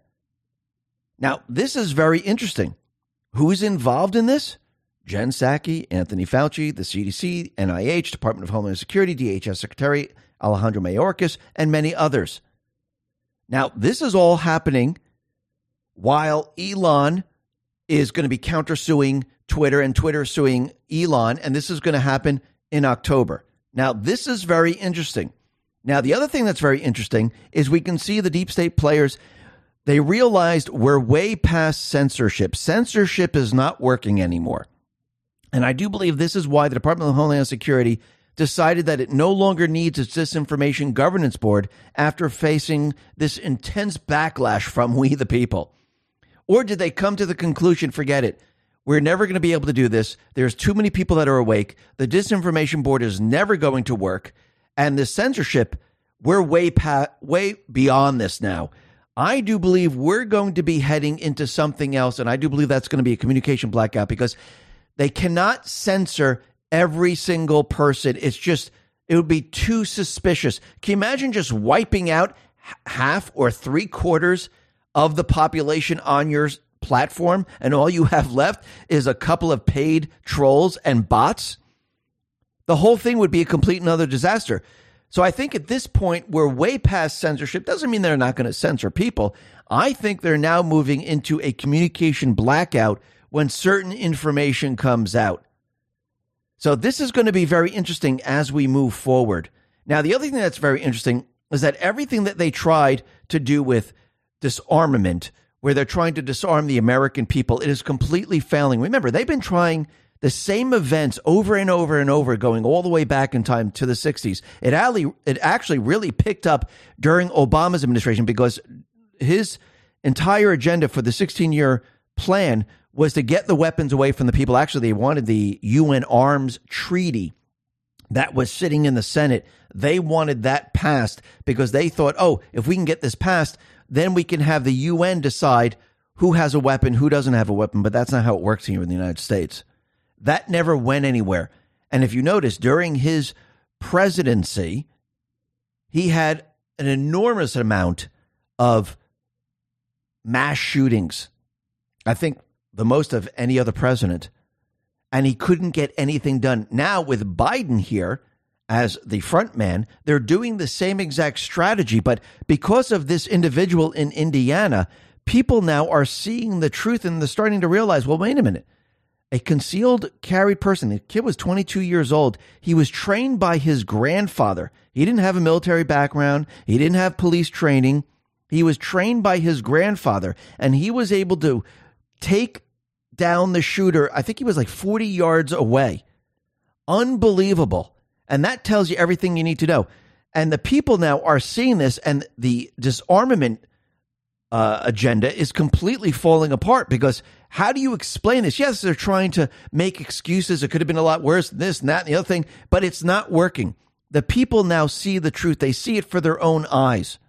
Now, this is very interesting. Who's involved in this? Jen Psaki, Anthony Fauci, the CDC, NIH, Department of Homeland Security, DHS Secretary Alejandro Mayorkas, and many others. Now, this is all happening while Elon is going to be countersuing Twitter and Twitter suing Elon, and this is going to happen in October. Now, this is very interesting. Now, the other thing that's very interesting is we can see the deep state players, they realized we're way past censorship. Censorship is not working anymore. And I do believe this is why the Department of Homeland Security decided that it no longer needs its Disinformation Governance Board after facing this intense backlash from we the people. Or did they come to the conclusion, forget it, we're never going to be able to do this. There's too many people that are awake. The Disinformation Board is never going to work. And the censorship, we're way beyond this now. I do believe we're going to be heading into something else. And I do believe that's going to be a communication blackout because they cannot censor every single person. It's just, it would be too suspicious. Can you imagine just wiping out half or 3/4 of the population on your platform and all you have left is a couple of paid trolls and bots? The whole thing would be a complete and utter disaster. So I think at this point, we're way past censorship. Doesn't mean they're not going to censor people. I think they're now moving into a communication blackout when certain information comes out. So this is going to be very interesting as we move forward. Now, the other thing that's very interesting is that everything that they tried to do with disarmament, where they're trying to disarm the American people, it is completely failing. Remember, they've been trying the same events over and over and over, going all the way back in time to the 60s. It actually really picked up during Obama's administration because his entire agenda for the 16-year plan was to get the weapons away from the people. Actually, they wanted the UN arms treaty that was sitting in the Senate. They wanted that passed because they thought, oh, if we can get this passed, then we can have the UN decide who has a weapon, who doesn't have a weapon. But that's not how it works here in the United States. That never went anywhere. And if you notice, during his presidency, he had an enormous amount of mass shootings. I think the most of any other president. And he couldn't get anything done. Now with Biden here as the front man, they're doing the same exact strategy. But because of this individual in Indiana, people now are seeing the truth and they're starting to realize, well, wait a minute. A concealed carry person, the kid was 22 years old. He was trained by his grandfather. He didn't have a military background. He didn't have police training. He was trained by his grandfather, and he was able to take down the shooter. I think he was like 40 yards away. Unbelievable. And that tells you everything you need to know. And the people now are seeing this, and the disarmament agenda is completely falling apart because how do you explain this? Yes, they're trying to make excuses. It could have been a lot worse than this and that and the other thing, but it's not working. The people now see the truth. They see it for their own eyes.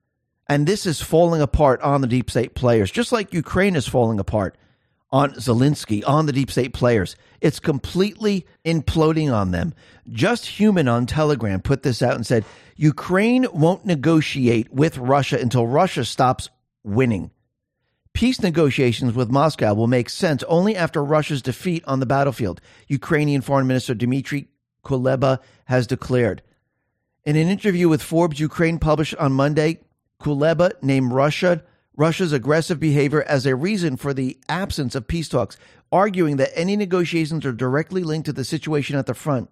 And this is falling apart on the deep state players, just like Ukraine is falling apart on Zelensky, on the deep state players. It's completely imploding on them. Just Human on Telegram put this out and said, Ukraine won't negotiate with Russia until Russia stops winning. Peace negotiations with Moscow will make sense only after Russia's defeat on the battlefield, Ukrainian Foreign Minister Dmitry Kuleba has declared. In an interview with Forbes Ukraine published on Monday, Kuleba named Russia's aggressive behavior as a reason for the absence of peace talks, arguing that any negotiations are directly linked to the situation at the front.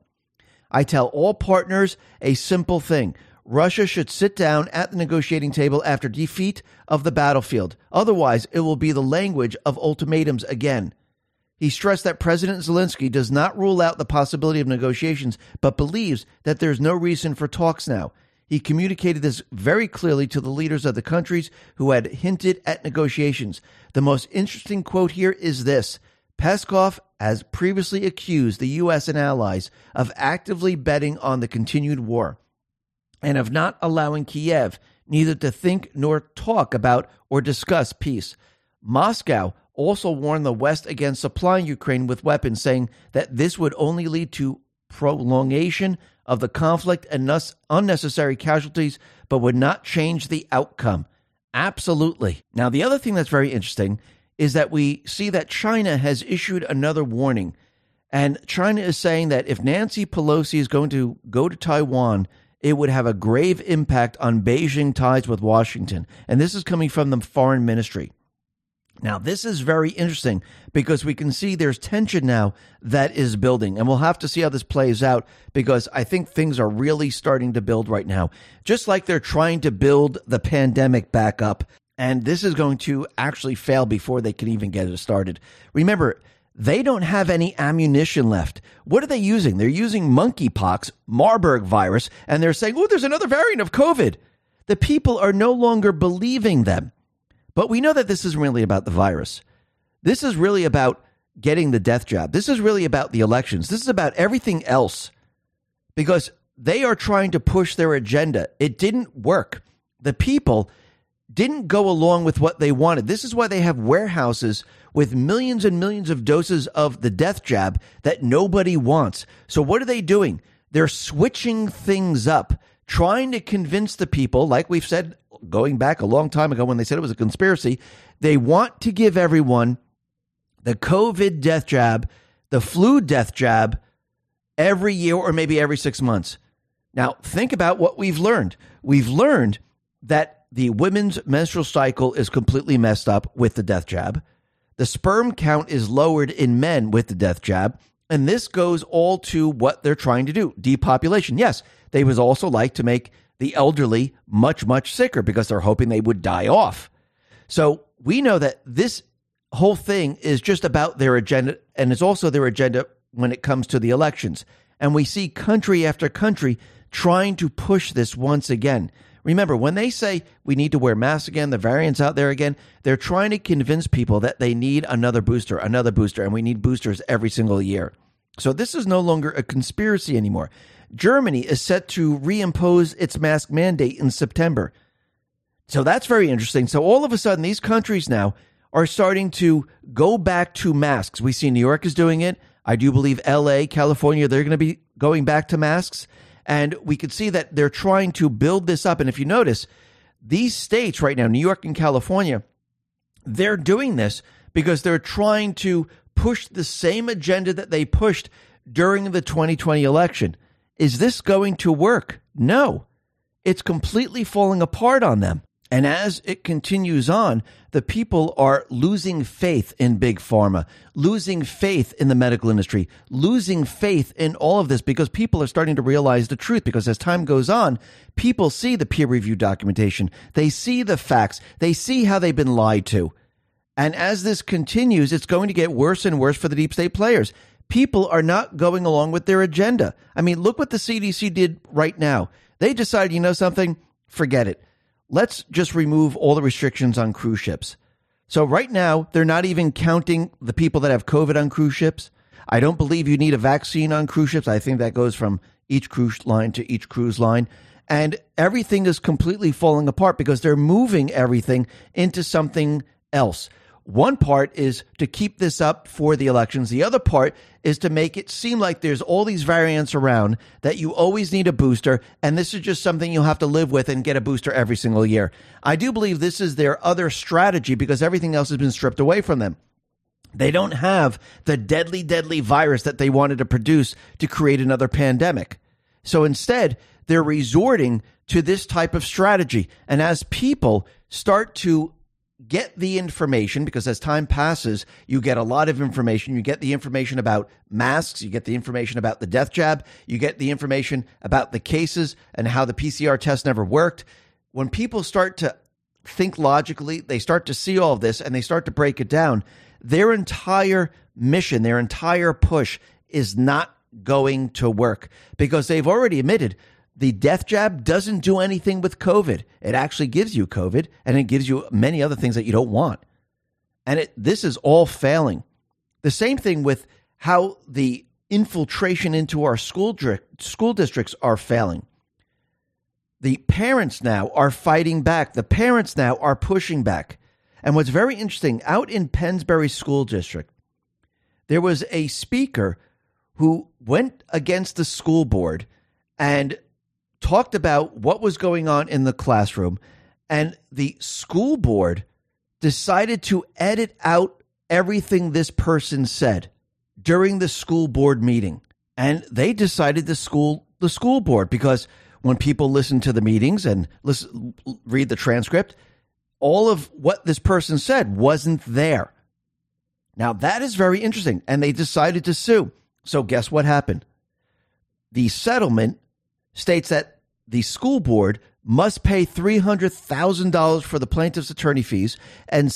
I tell all partners a simple thing. Russia should sit down at the negotiating table after defeat of the battlefield. Otherwise, it will be the language of ultimatums again. He stressed that President Zelensky does not rule out the possibility of negotiations, but believes that there's no reason for talks now. He communicated this very clearly to the leaders of the countries who had hinted at negotiations. The most interesting quote here is this. Peskov has previously accused the U.S. and allies of actively betting on the continued war and of not allowing Kiev neither to think nor talk about or discuss peace. Moscow also warned the West against supplying Ukraine with weapons, saying that this would only lead to prolongation of the conflict and thus unnecessary casualties, but would not change the outcome. Absolutely. Now, the other thing that's very interesting is that we see that China has issued another warning. And China is saying that if Nancy Pelosi is going to go to Taiwan, it would have a grave impact on Beijing ties with Washington. And this is coming from the foreign ministry. Now, this is very interesting because we can see there's tension now that is building, and we'll have to see how this plays out because I think things are really starting to build right now, just like they're trying to build the pandemic back up. And this is going to actually fail before they can even get it started. Remember, they don't have any ammunition left. What are they using? They're using monkeypox, Marburg virus, and they're saying, oh, there's another variant of COVID. The people are no longer believing them. But we know that this isn't really about the virus. This is really about getting the death jab. This is really about the elections. This is about everything else because they are trying to push their agenda. It didn't work. The people didn't go along with what they wanted. This is why they have warehouses with millions and millions of doses of the death jab that nobody wants. So what are they doing? They're switching things up, trying to convince the people, like we've said, going back a long time ago when they said it was a conspiracy, they want to give everyone the COVID death jab, the flu death jab every year or maybe every 6 months. Now, think about what we've learned. We've learned that the women's menstrual cycle is completely messed up with the death jab. The sperm count is lowered in men with the death jab. And this goes all to what they're trying to do, depopulation. Yes, they would also like to make the elderly much, much sicker because they're hoping they would die off. So we know that this whole thing is just about their agenda, and it's also their agenda when it comes to the elections. And we see country after country trying to push this once again. Remember, when they say we need to wear masks again, the variants out there again, they're trying to convince people that they need another booster, and we need boosters every single year. So this is no longer a conspiracy anymore. Germany is set to reimpose its mask mandate in September. So that's very interesting. So all of a sudden, these countries now are starting to go back to masks. We see New York is doing it. I do believe LA, California, they're going to be going back to masks. And we could see that they're trying to build this up. And if you notice, these states right now, New York and California, they're doing this because they're trying to push the same agenda that they pushed during the 2020 election. Is this going to work? No. It's completely falling apart on them. And as it continues on, the people are losing faith in Big Pharma, losing faith in the medical industry, losing faith in all of this because people are starting to realize the truth. Because as time goes on, people see the peer-reviewed documentation. They see the facts. They see how they've been lied to. And as this continues, it's going to get worse and worse for the deep state players. People are not going along with their agenda. I mean, look what the CDC did right now. They decided, you know something? Forget it. Let's just remove all the restrictions on cruise ships. So right now, they're not even counting the people that have COVID on cruise ships. I don't believe you need a vaccine on cruise ships. I think that goes from each cruise line to each cruise line. And everything is completely falling apart because they're moving everything into something else. One part is to keep this up for the elections. The other part is to make it seem like there's all these variants around, that you always need a booster, and this is just something you'll have to live with and get a booster every single year. I do believe this is their other strategy because everything else has been stripped away from them. They don't have the deadly, deadly virus that they wanted to produce to create another pandemic. So instead, they're resorting to this type of strategy. And as people start to get the information, because as time passes, you get a lot of information. You get the information about masks. You get the information about the death jab. You get the information about the cases and how the PCR test never worked. When people start to think logically, they start to see all of this and they start to break it down. Their entire mission, their entire push is not going to work because they've already admitted the death jab doesn't do anything with COVID. It actually gives you COVID, and it gives you many other things that you don't want. And this is all failing. The same thing with how the infiltration into our school districts are failing. The parents now are fighting back. The parents now are pushing back. And what's very interesting, out in Pennsbury School District, there was a speaker who went against the school board and talked about what was going on in the classroom, and the school board decided to edit out everything this person said during the school board meeting. And they decided the school board, because when people listen to the meetings and read the transcript, all of what this person said wasn't there. Now, that is very interesting, and they decided to sue. So guess what happened? The settlement states that the school board must pay $300,000 for the plaintiff's attorney fees and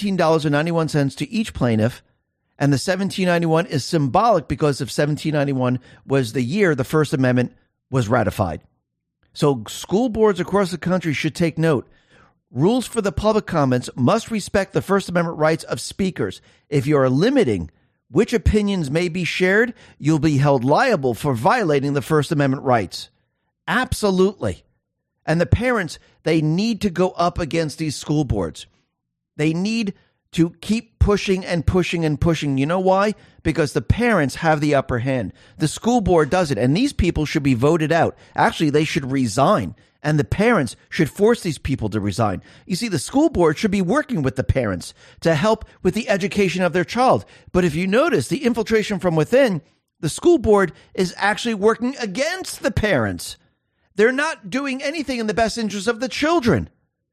$17.91 to each plaintiff. And the $17.91 is symbolic because of $17.91 was the year the First Amendment was ratified. So school boards across the country should take note. Rules for the public comments must respect the First Amendment rights of speakers. If you are limiting which opinions may be shared, you'll be held liable for violating the First Amendment rights. Absolutely. And the parents, they need to go up against these school boards. They need to keep pushing and pushing and pushing. You know why? Because the parents have the upper hand. The school board doesn't. And these people should be voted out. Actually, they should resign. And the parents should force these people to resign. You see, the school board should be working with the parents to help with the education of their child. But if you notice the infiltration from within, the school board is actually working against the parents. They're not doing anything in the best interest of the children.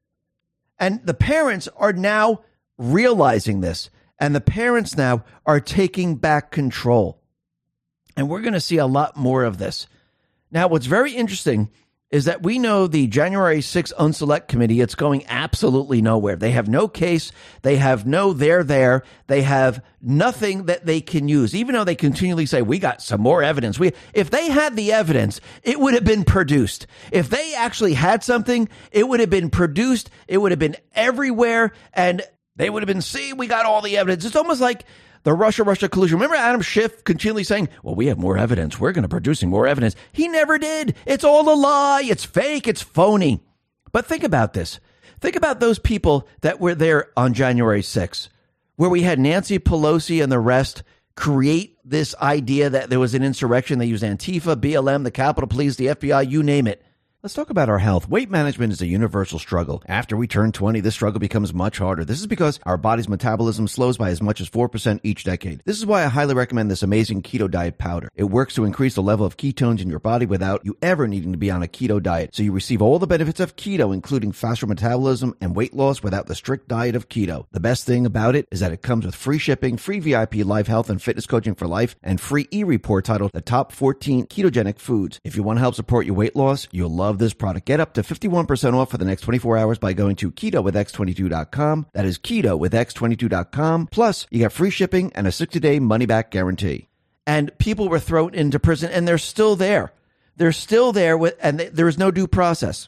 And the parents are now realizing this. And the parents now are taking back control. And we're going to see a lot more of this. Now, what's very interesting is that we know the January 6th Unselect Committee, it's going absolutely nowhere. They have no case. They have no they're there. They have nothing that they can use, even though they continually say, we got some more evidence. If they had the evidence, it would have been produced. If they actually had something, it would have been produced. It would have been everywhere. And they would have been, see, we got all the evidence. It's almost like the Russia collusion. Remember Adam Schiff continually saying, well, we have more evidence. We're going to producing more evidence. He never did. It's all a lie. It's fake. It's phony. But think about this. Think about those people that were there on January 6th, where we had Nancy Pelosi and the rest create this idea that there was an insurrection. They used Antifa, BLM, the Capitol Police, the FBI, you name it. Let's talk about our health. Weight management is a universal struggle. After we turn 20, this struggle becomes much harder. This is because our body's metabolism slows by as much as 4% each decade. This is why I highly recommend this amazing keto diet powder. It works to increase the level of ketones in your body without you ever needing to be on a keto diet. So you receive all the benefits of keto, including faster metabolism and weight loss without the strict diet of keto. The best thing about it is that it comes with free shipping, free VIP life health and fitness coaching for life, and free e-report titled The Top 14 Ketogenic Foods. If you want to help support your weight loss, you'll love this product. Get up to 51% off for the next 24 hours by going to ketowithx22.com. That is ketowithx22.com. Plus, you get free shipping and a 60-day money-back guarantee. And people were thrown into prison, and they're still there. They're still there, and there is no due process.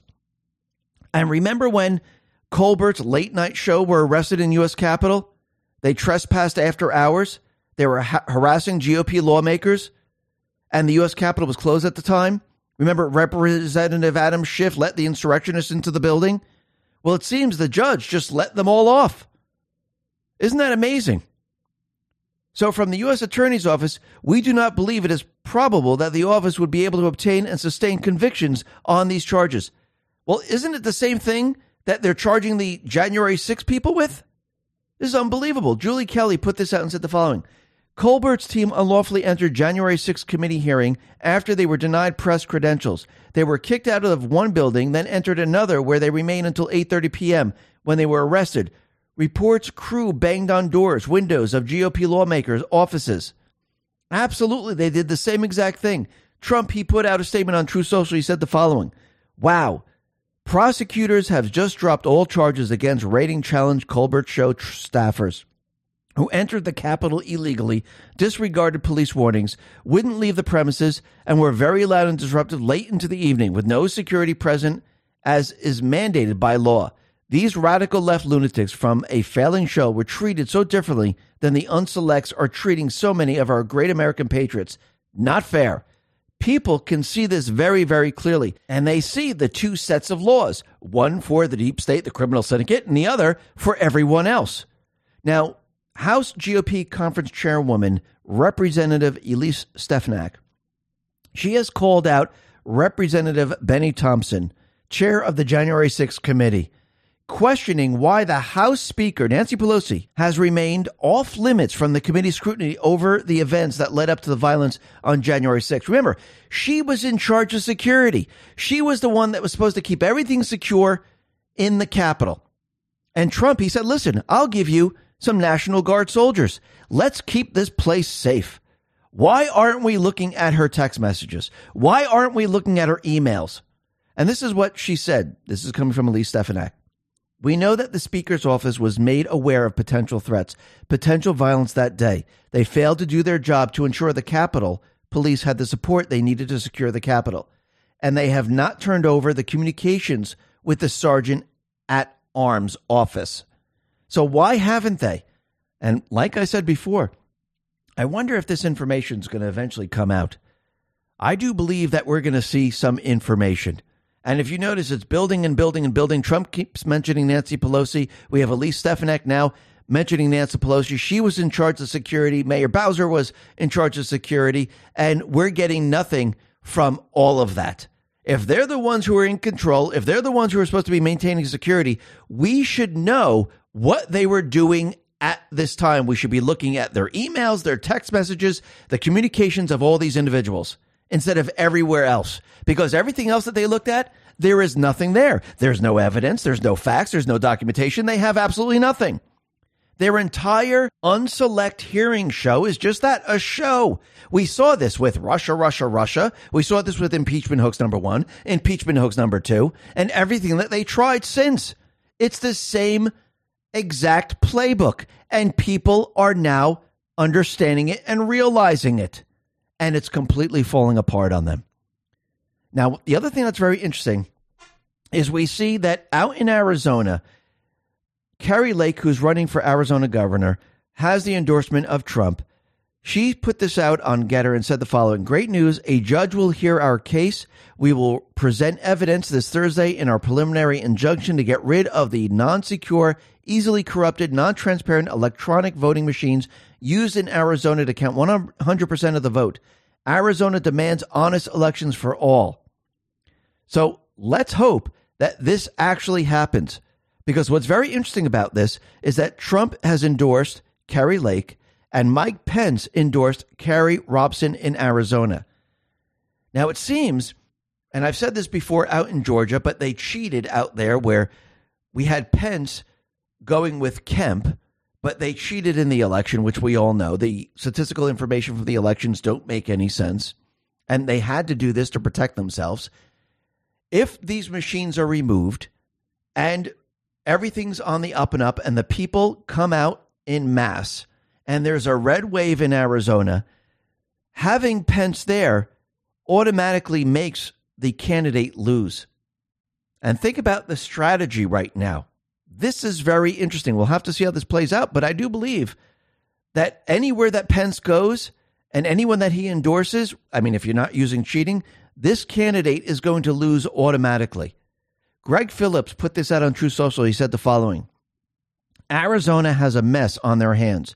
And remember when Colbert's late-night show were arrested in U.S. Capitol? They trespassed after hours. They were harassing GOP lawmakers, and the U.S. Capitol was closed at the time. Remember, Representative Adam Schiff let the insurrectionists into the building? Well, it seems the judge just let them all off. Isn't that amazing? So from the U.S. Attorney's Office, we do not believe it is probable that the office would be able to obtain and sustain convictions on these charges. Well, isn't it the same thing that they're charging the January 6 people with? This is unbelievable. Julie Kelly put this out and said the following. Colbert's team unlawfully entered January 6 committee hearing after they were denied press credentials. They were kicked out of one building, then entered another where they remained until 8:30 p.m. when they were arrested. Reports crew banged on doors, windows of GOP lawmakers' offices. Absolutely, they did the same exact thing. Trump, he put out a statement on Truth Social. He said the following. Wow. Prosecutors have just dropped all charges against rating challenge Colbert show staffers who entered the Capitol illegally, disregarded police warnings, wouldn't leave the premises, and were very loud and disruptive late into the evening with no security present as is mandated by law. These radical left lunatics from a failing show were treated so differently than the unselects are treating so many of our great American patriots. Not fair. People can see this very, very clearly, and they see the two sets of laws, one for the deep state, the criminal syndicate, and the other for everyone else. Now, House GOP Conference Chairwoman, Representative Elise Stefanik, she has called out Representative Benny Thompson, chair of the January 6th committee, questioning why the House Speaker, Nancy Pelosi, has remained off limits from the committee's scrutiny over the events that led up to the violence on January 6th. Remember, she was in charge of security. She was the one that was supposed to keep everything secure in the Capitol. And Trump, he said, listen, I'll give you some National Guard soldiers. Let's keep this place safe. Why aren't we looking at her text messages? Why aren't we looking at her emails? And this is what she said. This is coming from Elise Stefanik. We know that the Speaker's office was made aware of potential threats, potential violence that day. They failed to do their job to ensure the Capitol Police had the support they needed to secure the Capitol. And they have not turned over the communications with the Sergeant at Arms office. So why haven't they? And like I said before, I wonder if this information is going to eventually come out. I do believe that we're going to see some information. And if you notice, it's building and building and building. Trump keeps mentioning Nancy Pelosi. We have Elise Stefanik now mentioning Nancy Pelosi. She was in charge of security. Mayor Bowser was in charge of security. And we're getting nothing from all of that. If they're the ones who are in control, if they're the ones who are supposed to be maintaining security, we should know what they were doing at this time. We should be looking at their emails, their text messages, the communications of all these individuals instead of everywhere else. Because everything else that they looked at, there is nothing there. There's no evidence. There's no facts. There's no documentation. They have absolutely nothing. Their entire unselect hearing show is just that, a show. We saw this with Russia. We saw this with impeachment hoax number 1, impeachment hoax number 2, and everything that they tried since. It's the same exact playbook, and people are now understanding it and realizing it, and it's completely falling apart on them. Now, the other thing that's very interesting is we see that out in Arizona, Kari Lake, who's running for Arizona governor, has the endorsement of Trump. She put this out on Getter and said the following: great news. A judge will hear our case. We will present evidence this Thursday in our preliminary injunction to get rid of the non-secure, easily corrupted, non-transparent electronic voting machines used in Arizona to count 100% of the vote. Arizona demands honest elections for all. So let's hope that this actually happens. Because what's very interesting about this is that Trump has endorsed Kari Lake and Mike Pence endorsed Carrie Robson in Arizona. Now, it seems, and I've said this before out in Georgia, but they cheated out there where we had Pence going with Kemp, but they cheated in the election, which we all know. The statistical information from the elections don't make any sense, and they had to do this to protect themselves. If these machines are removed and everything's on the up and up and the people come out in mass and there's a red wave in Arizona, having Pence there automatically makes the candidate lose. And think about the strategy right now. This is very interesting. We'll have to see how this plays out, but I do believe that anywhere that Pence goes and anyone that he endorses, I mean, if you're not using cheating, this candidate is going to lose automatically. Greg Phillips put this out on True Social. He said the following: Arizona has a mess on their hands.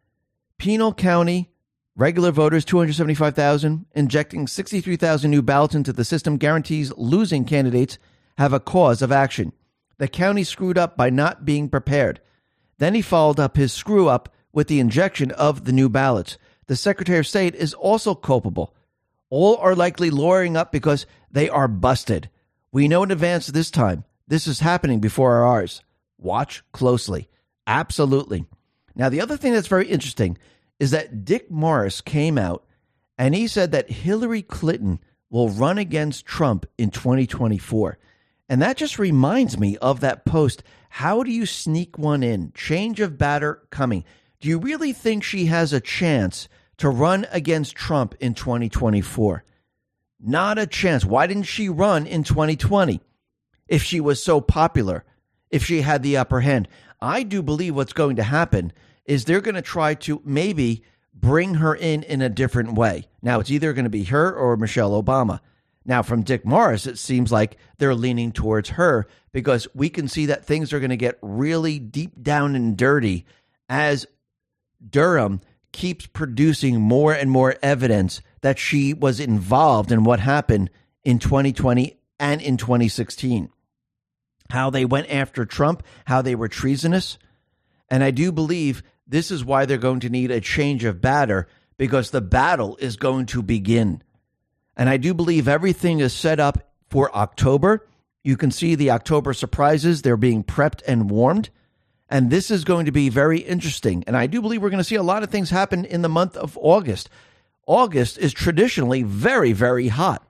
Pinal County, regular voters, 275,000, injecting 63,000 new ballots into the system guarantees losing candidates have a cause of action. The county screwed up by not being prepared. Then he followed up his screw up with the injection of the new ballots. The Secretary of State is also culpable. All are likely lawyering up because they are busted. We know in advance this time. This is happening before our eyes. Watch closely. Absolutely. Now, the other thing that's very interesting is that Dick Morris came out and he said that Hillary Clinton will run against Trump in 2024. And that just reminds me of that post. How do you sneak one in? Change of batter coming. Do you really think she has a chance to run against Trump in 2024? Not a chance. Why didn't she run in 2020 if she was so popular, if she had the upper hand? I do believe what's going to happen is they're going to try to maybe bring her in a different way. Now, it's either going to be her or Michelle Obama. Now, from Dick Morris, it seems like they're leaning towards her because we can see that things are going to get really deep down and dirty as Durham keeps producing more and more evidence that she was involved in what happened in 2020 and in 2016. How they went after Trump, how they were treasonous. And I do believe this is why they're going to need a change of batter, because the battle is going to begin. And I do believe everything is set up for October. You can see the October surprises. They're being prepped and warmed. And this is going to be very interesting. And I do believe we're going to see a lot of things happen in the month of August. August is traditionally very, very hot.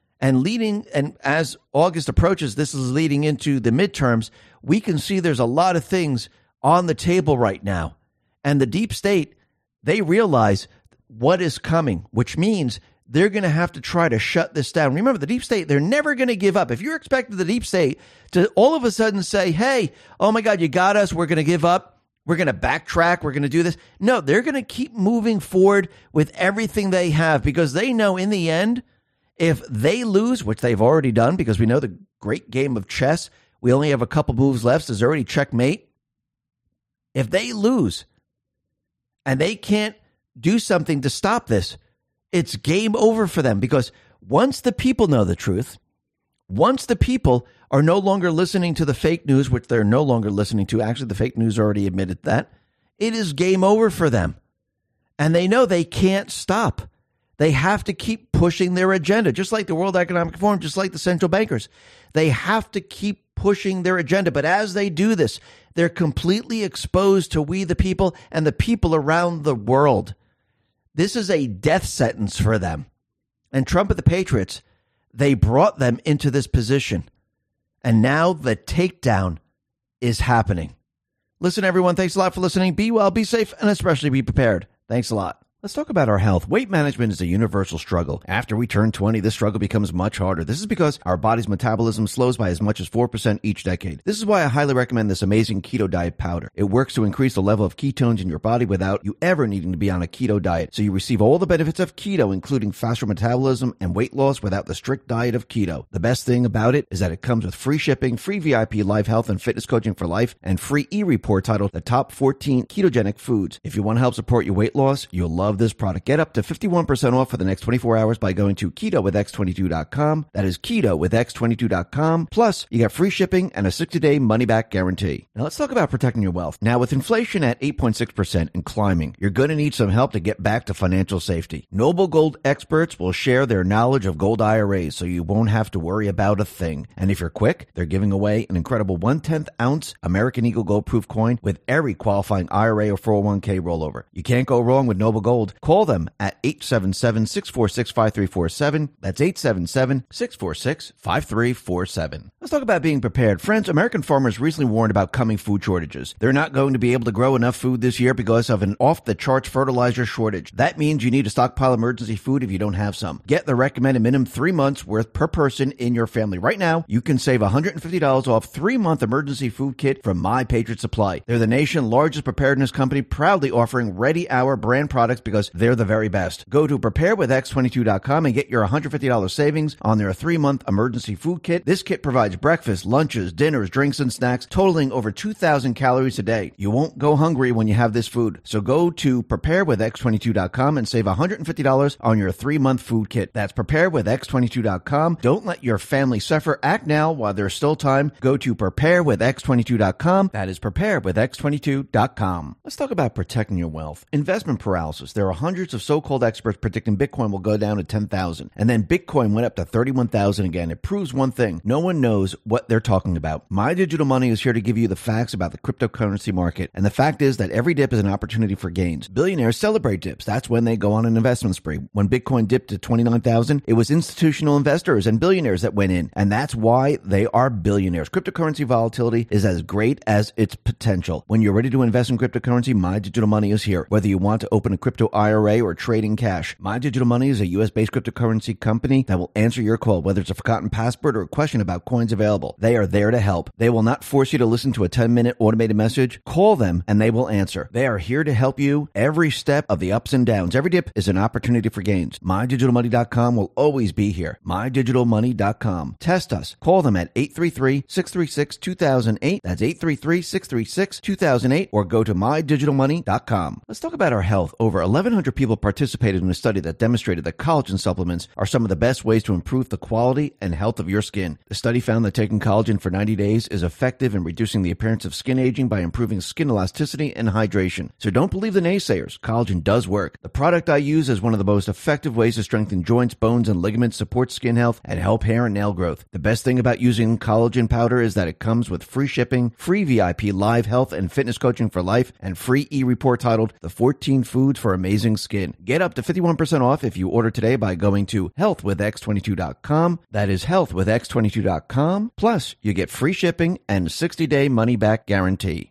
And as August approaches, this is leading into the midterms. We can see there's a lot of things on the table right now. And the deep state, they realize what is coming, which means they're going to have to try to shut this down. Remember, the deep state, they're never going to give up. If you're expecting the deep state to all of a sudden say, hey, oh my God, you got us, we're going to give up, we're going to backtrack, we're going to do this. No, they're going to keep moving forward with everything they have because they know in the end, if they lose, which they've already done because we know the great game of chess, we only have a couple moves left, there's already checkmate. If they lose and they can't do something to stop this, it's game over for them because once the people know the truth, once the people are no longer listening to the fake news, which they're no longer listening to, actually the fake news already admitted that, it is game over for them. And they know they can't stop. They have to keep pushing their agenda, just like the World Economic Forum, just like the central bankers. They have to keep pushing their agenda. But as they do this, they're completely exposed to we the people and the people around the world. This is a death sentence for them. And Trump and the Patriots, they brought them into this position. And now the takedown is happening. Listen, everyone, thanks a lot for listening. Be well, be safe, and especially be prepared. Thanks a lot. Let's talk about our health. Weight management is a universal struggle. After we turn 20, this struggle becomes much harder. This is because our body's metabolism slows by as much as 4% each decade. This is why I highly recommend this amazing keto diet powder. It works to increase the level of ketones in your body without you ever needing to be on a keto diet. So you receive all the benefits of keto, including faster metabolism and weight loss without the strict diet of keto. The best thing about it is that it comes with free shipping, free VIP live health and fitness coaching for life, and free e-report titled The Top 14 Ketogenic Foods. If you want to help support your weight loss, you'll love this product. Get up to 51% off for the next 24 hours by going to ketowithx22.com. That is ketowithx22.com. Plus, you get free shipping and a 60-day money-back guarantee. Now, let's talk about protecting your wealth. Now, with inflation at 8.6% and climbing, you're going to need some help to get back to financial safety. Noble Gold experts will share their knowledge of gold IRAs so you won't have to worry about a thing. And if you're quick, they're giving away an incredible 1/10 ounce American Eagle Gold Proof coin with every qualifying IRA or 401k rollover. You can't go wrong with Noble Gold. Call them at 877-646-5347. That's 877-646-5347. Let's talk about being prepared. Friends, American farmers recently warned about coming food shortages. They're not going to be able to grow enough food this year because of an off-the-charts fertilizer shortage. That means you need to stockpile emergency food if you don't have some. Get the recommended minimum 3 months worth per person in your family. Right now, you can save $150 off 3-month emergency food kit from My Patriot Supply. They're the nation's largest preparedness company, proudly offering Ready Hour brand products because they're the very best. Go to preparewithx22.com and get your $150 savings on their 3-month emergency food kit. This kit provides breakfast, lunches, dinners, drinks, and snacks totaling over 2,000 calories a day. You won't go hungry when you have this food. So go to preparewithx22.com and save $150 on your 3-month food kit. That's preparewithx22.com. Don't let your family suffer. Act now while there's still time. Go to preparewithx22.com. That is preparewithx22.com. Let's talk about protecting your wealth. Investment paralysis. There are hundreds of so-called experts predicting Bitcoin will go down to 10,000. And then Bitcoin went up to 31,000 again. It proves one thing. No one knows what they're talking about. My Digital Money is here to give you the facts about the cryptocurrency market. And the fact is that every dip is an opportunity for gains. Billionaires celebrate dips. That's when they go on an investment spree. When Bitcoin dipped to 29,000, it was institutional investors and billionaires that went in. And that's why they are billionaires. Cryptocurrency volatility is as great as its potential. When you're ready to invest in cryptocurrency, My Digital Money is here. Whether you want to open a crypto IRA or trading cash, My Digital Money is a U.S.-based cryptocurrency company that will answer your call, whether it's a forgotten password or a question about coins available. They are there to help. They will not force you to listen to a 10-minute automated message. Call them and they will answer. They are here to help you every step of the ups and downs. Every dip is an opportunity for gains. MyDigitalMoney.com will always be here. MyDigitalMoney.com. Test us. Call them at 833-636-2008. That's 833-636-2008 or go to MyDigitalMoney.com. Let's talk about our health. Over 1,100 people participated in a study that demonstrated that collagen supplements are some of the best ways to improve the quality and health of your skin. The study found that taking collagen for 90 days is effective in reducing the appearance of skin aging by improving skin elasticity and hydration. So don't believe the naysayers. Collagen does work. The product I use is one of the most effective ways to strengthen joints, bones, and ligaments, support skin health, and help hair and nail growth. The best thing about using collagen powder is that it comes with free shipping, free VIP live health and fitness coaching for life, and free e-report titled The 14 Foods for Amazing Skin. Get up to 51% off if you order today by going to healthwithx22.com. That is healthwithx22.com. Plus, you get free shipping and 60-day money-back guarantee.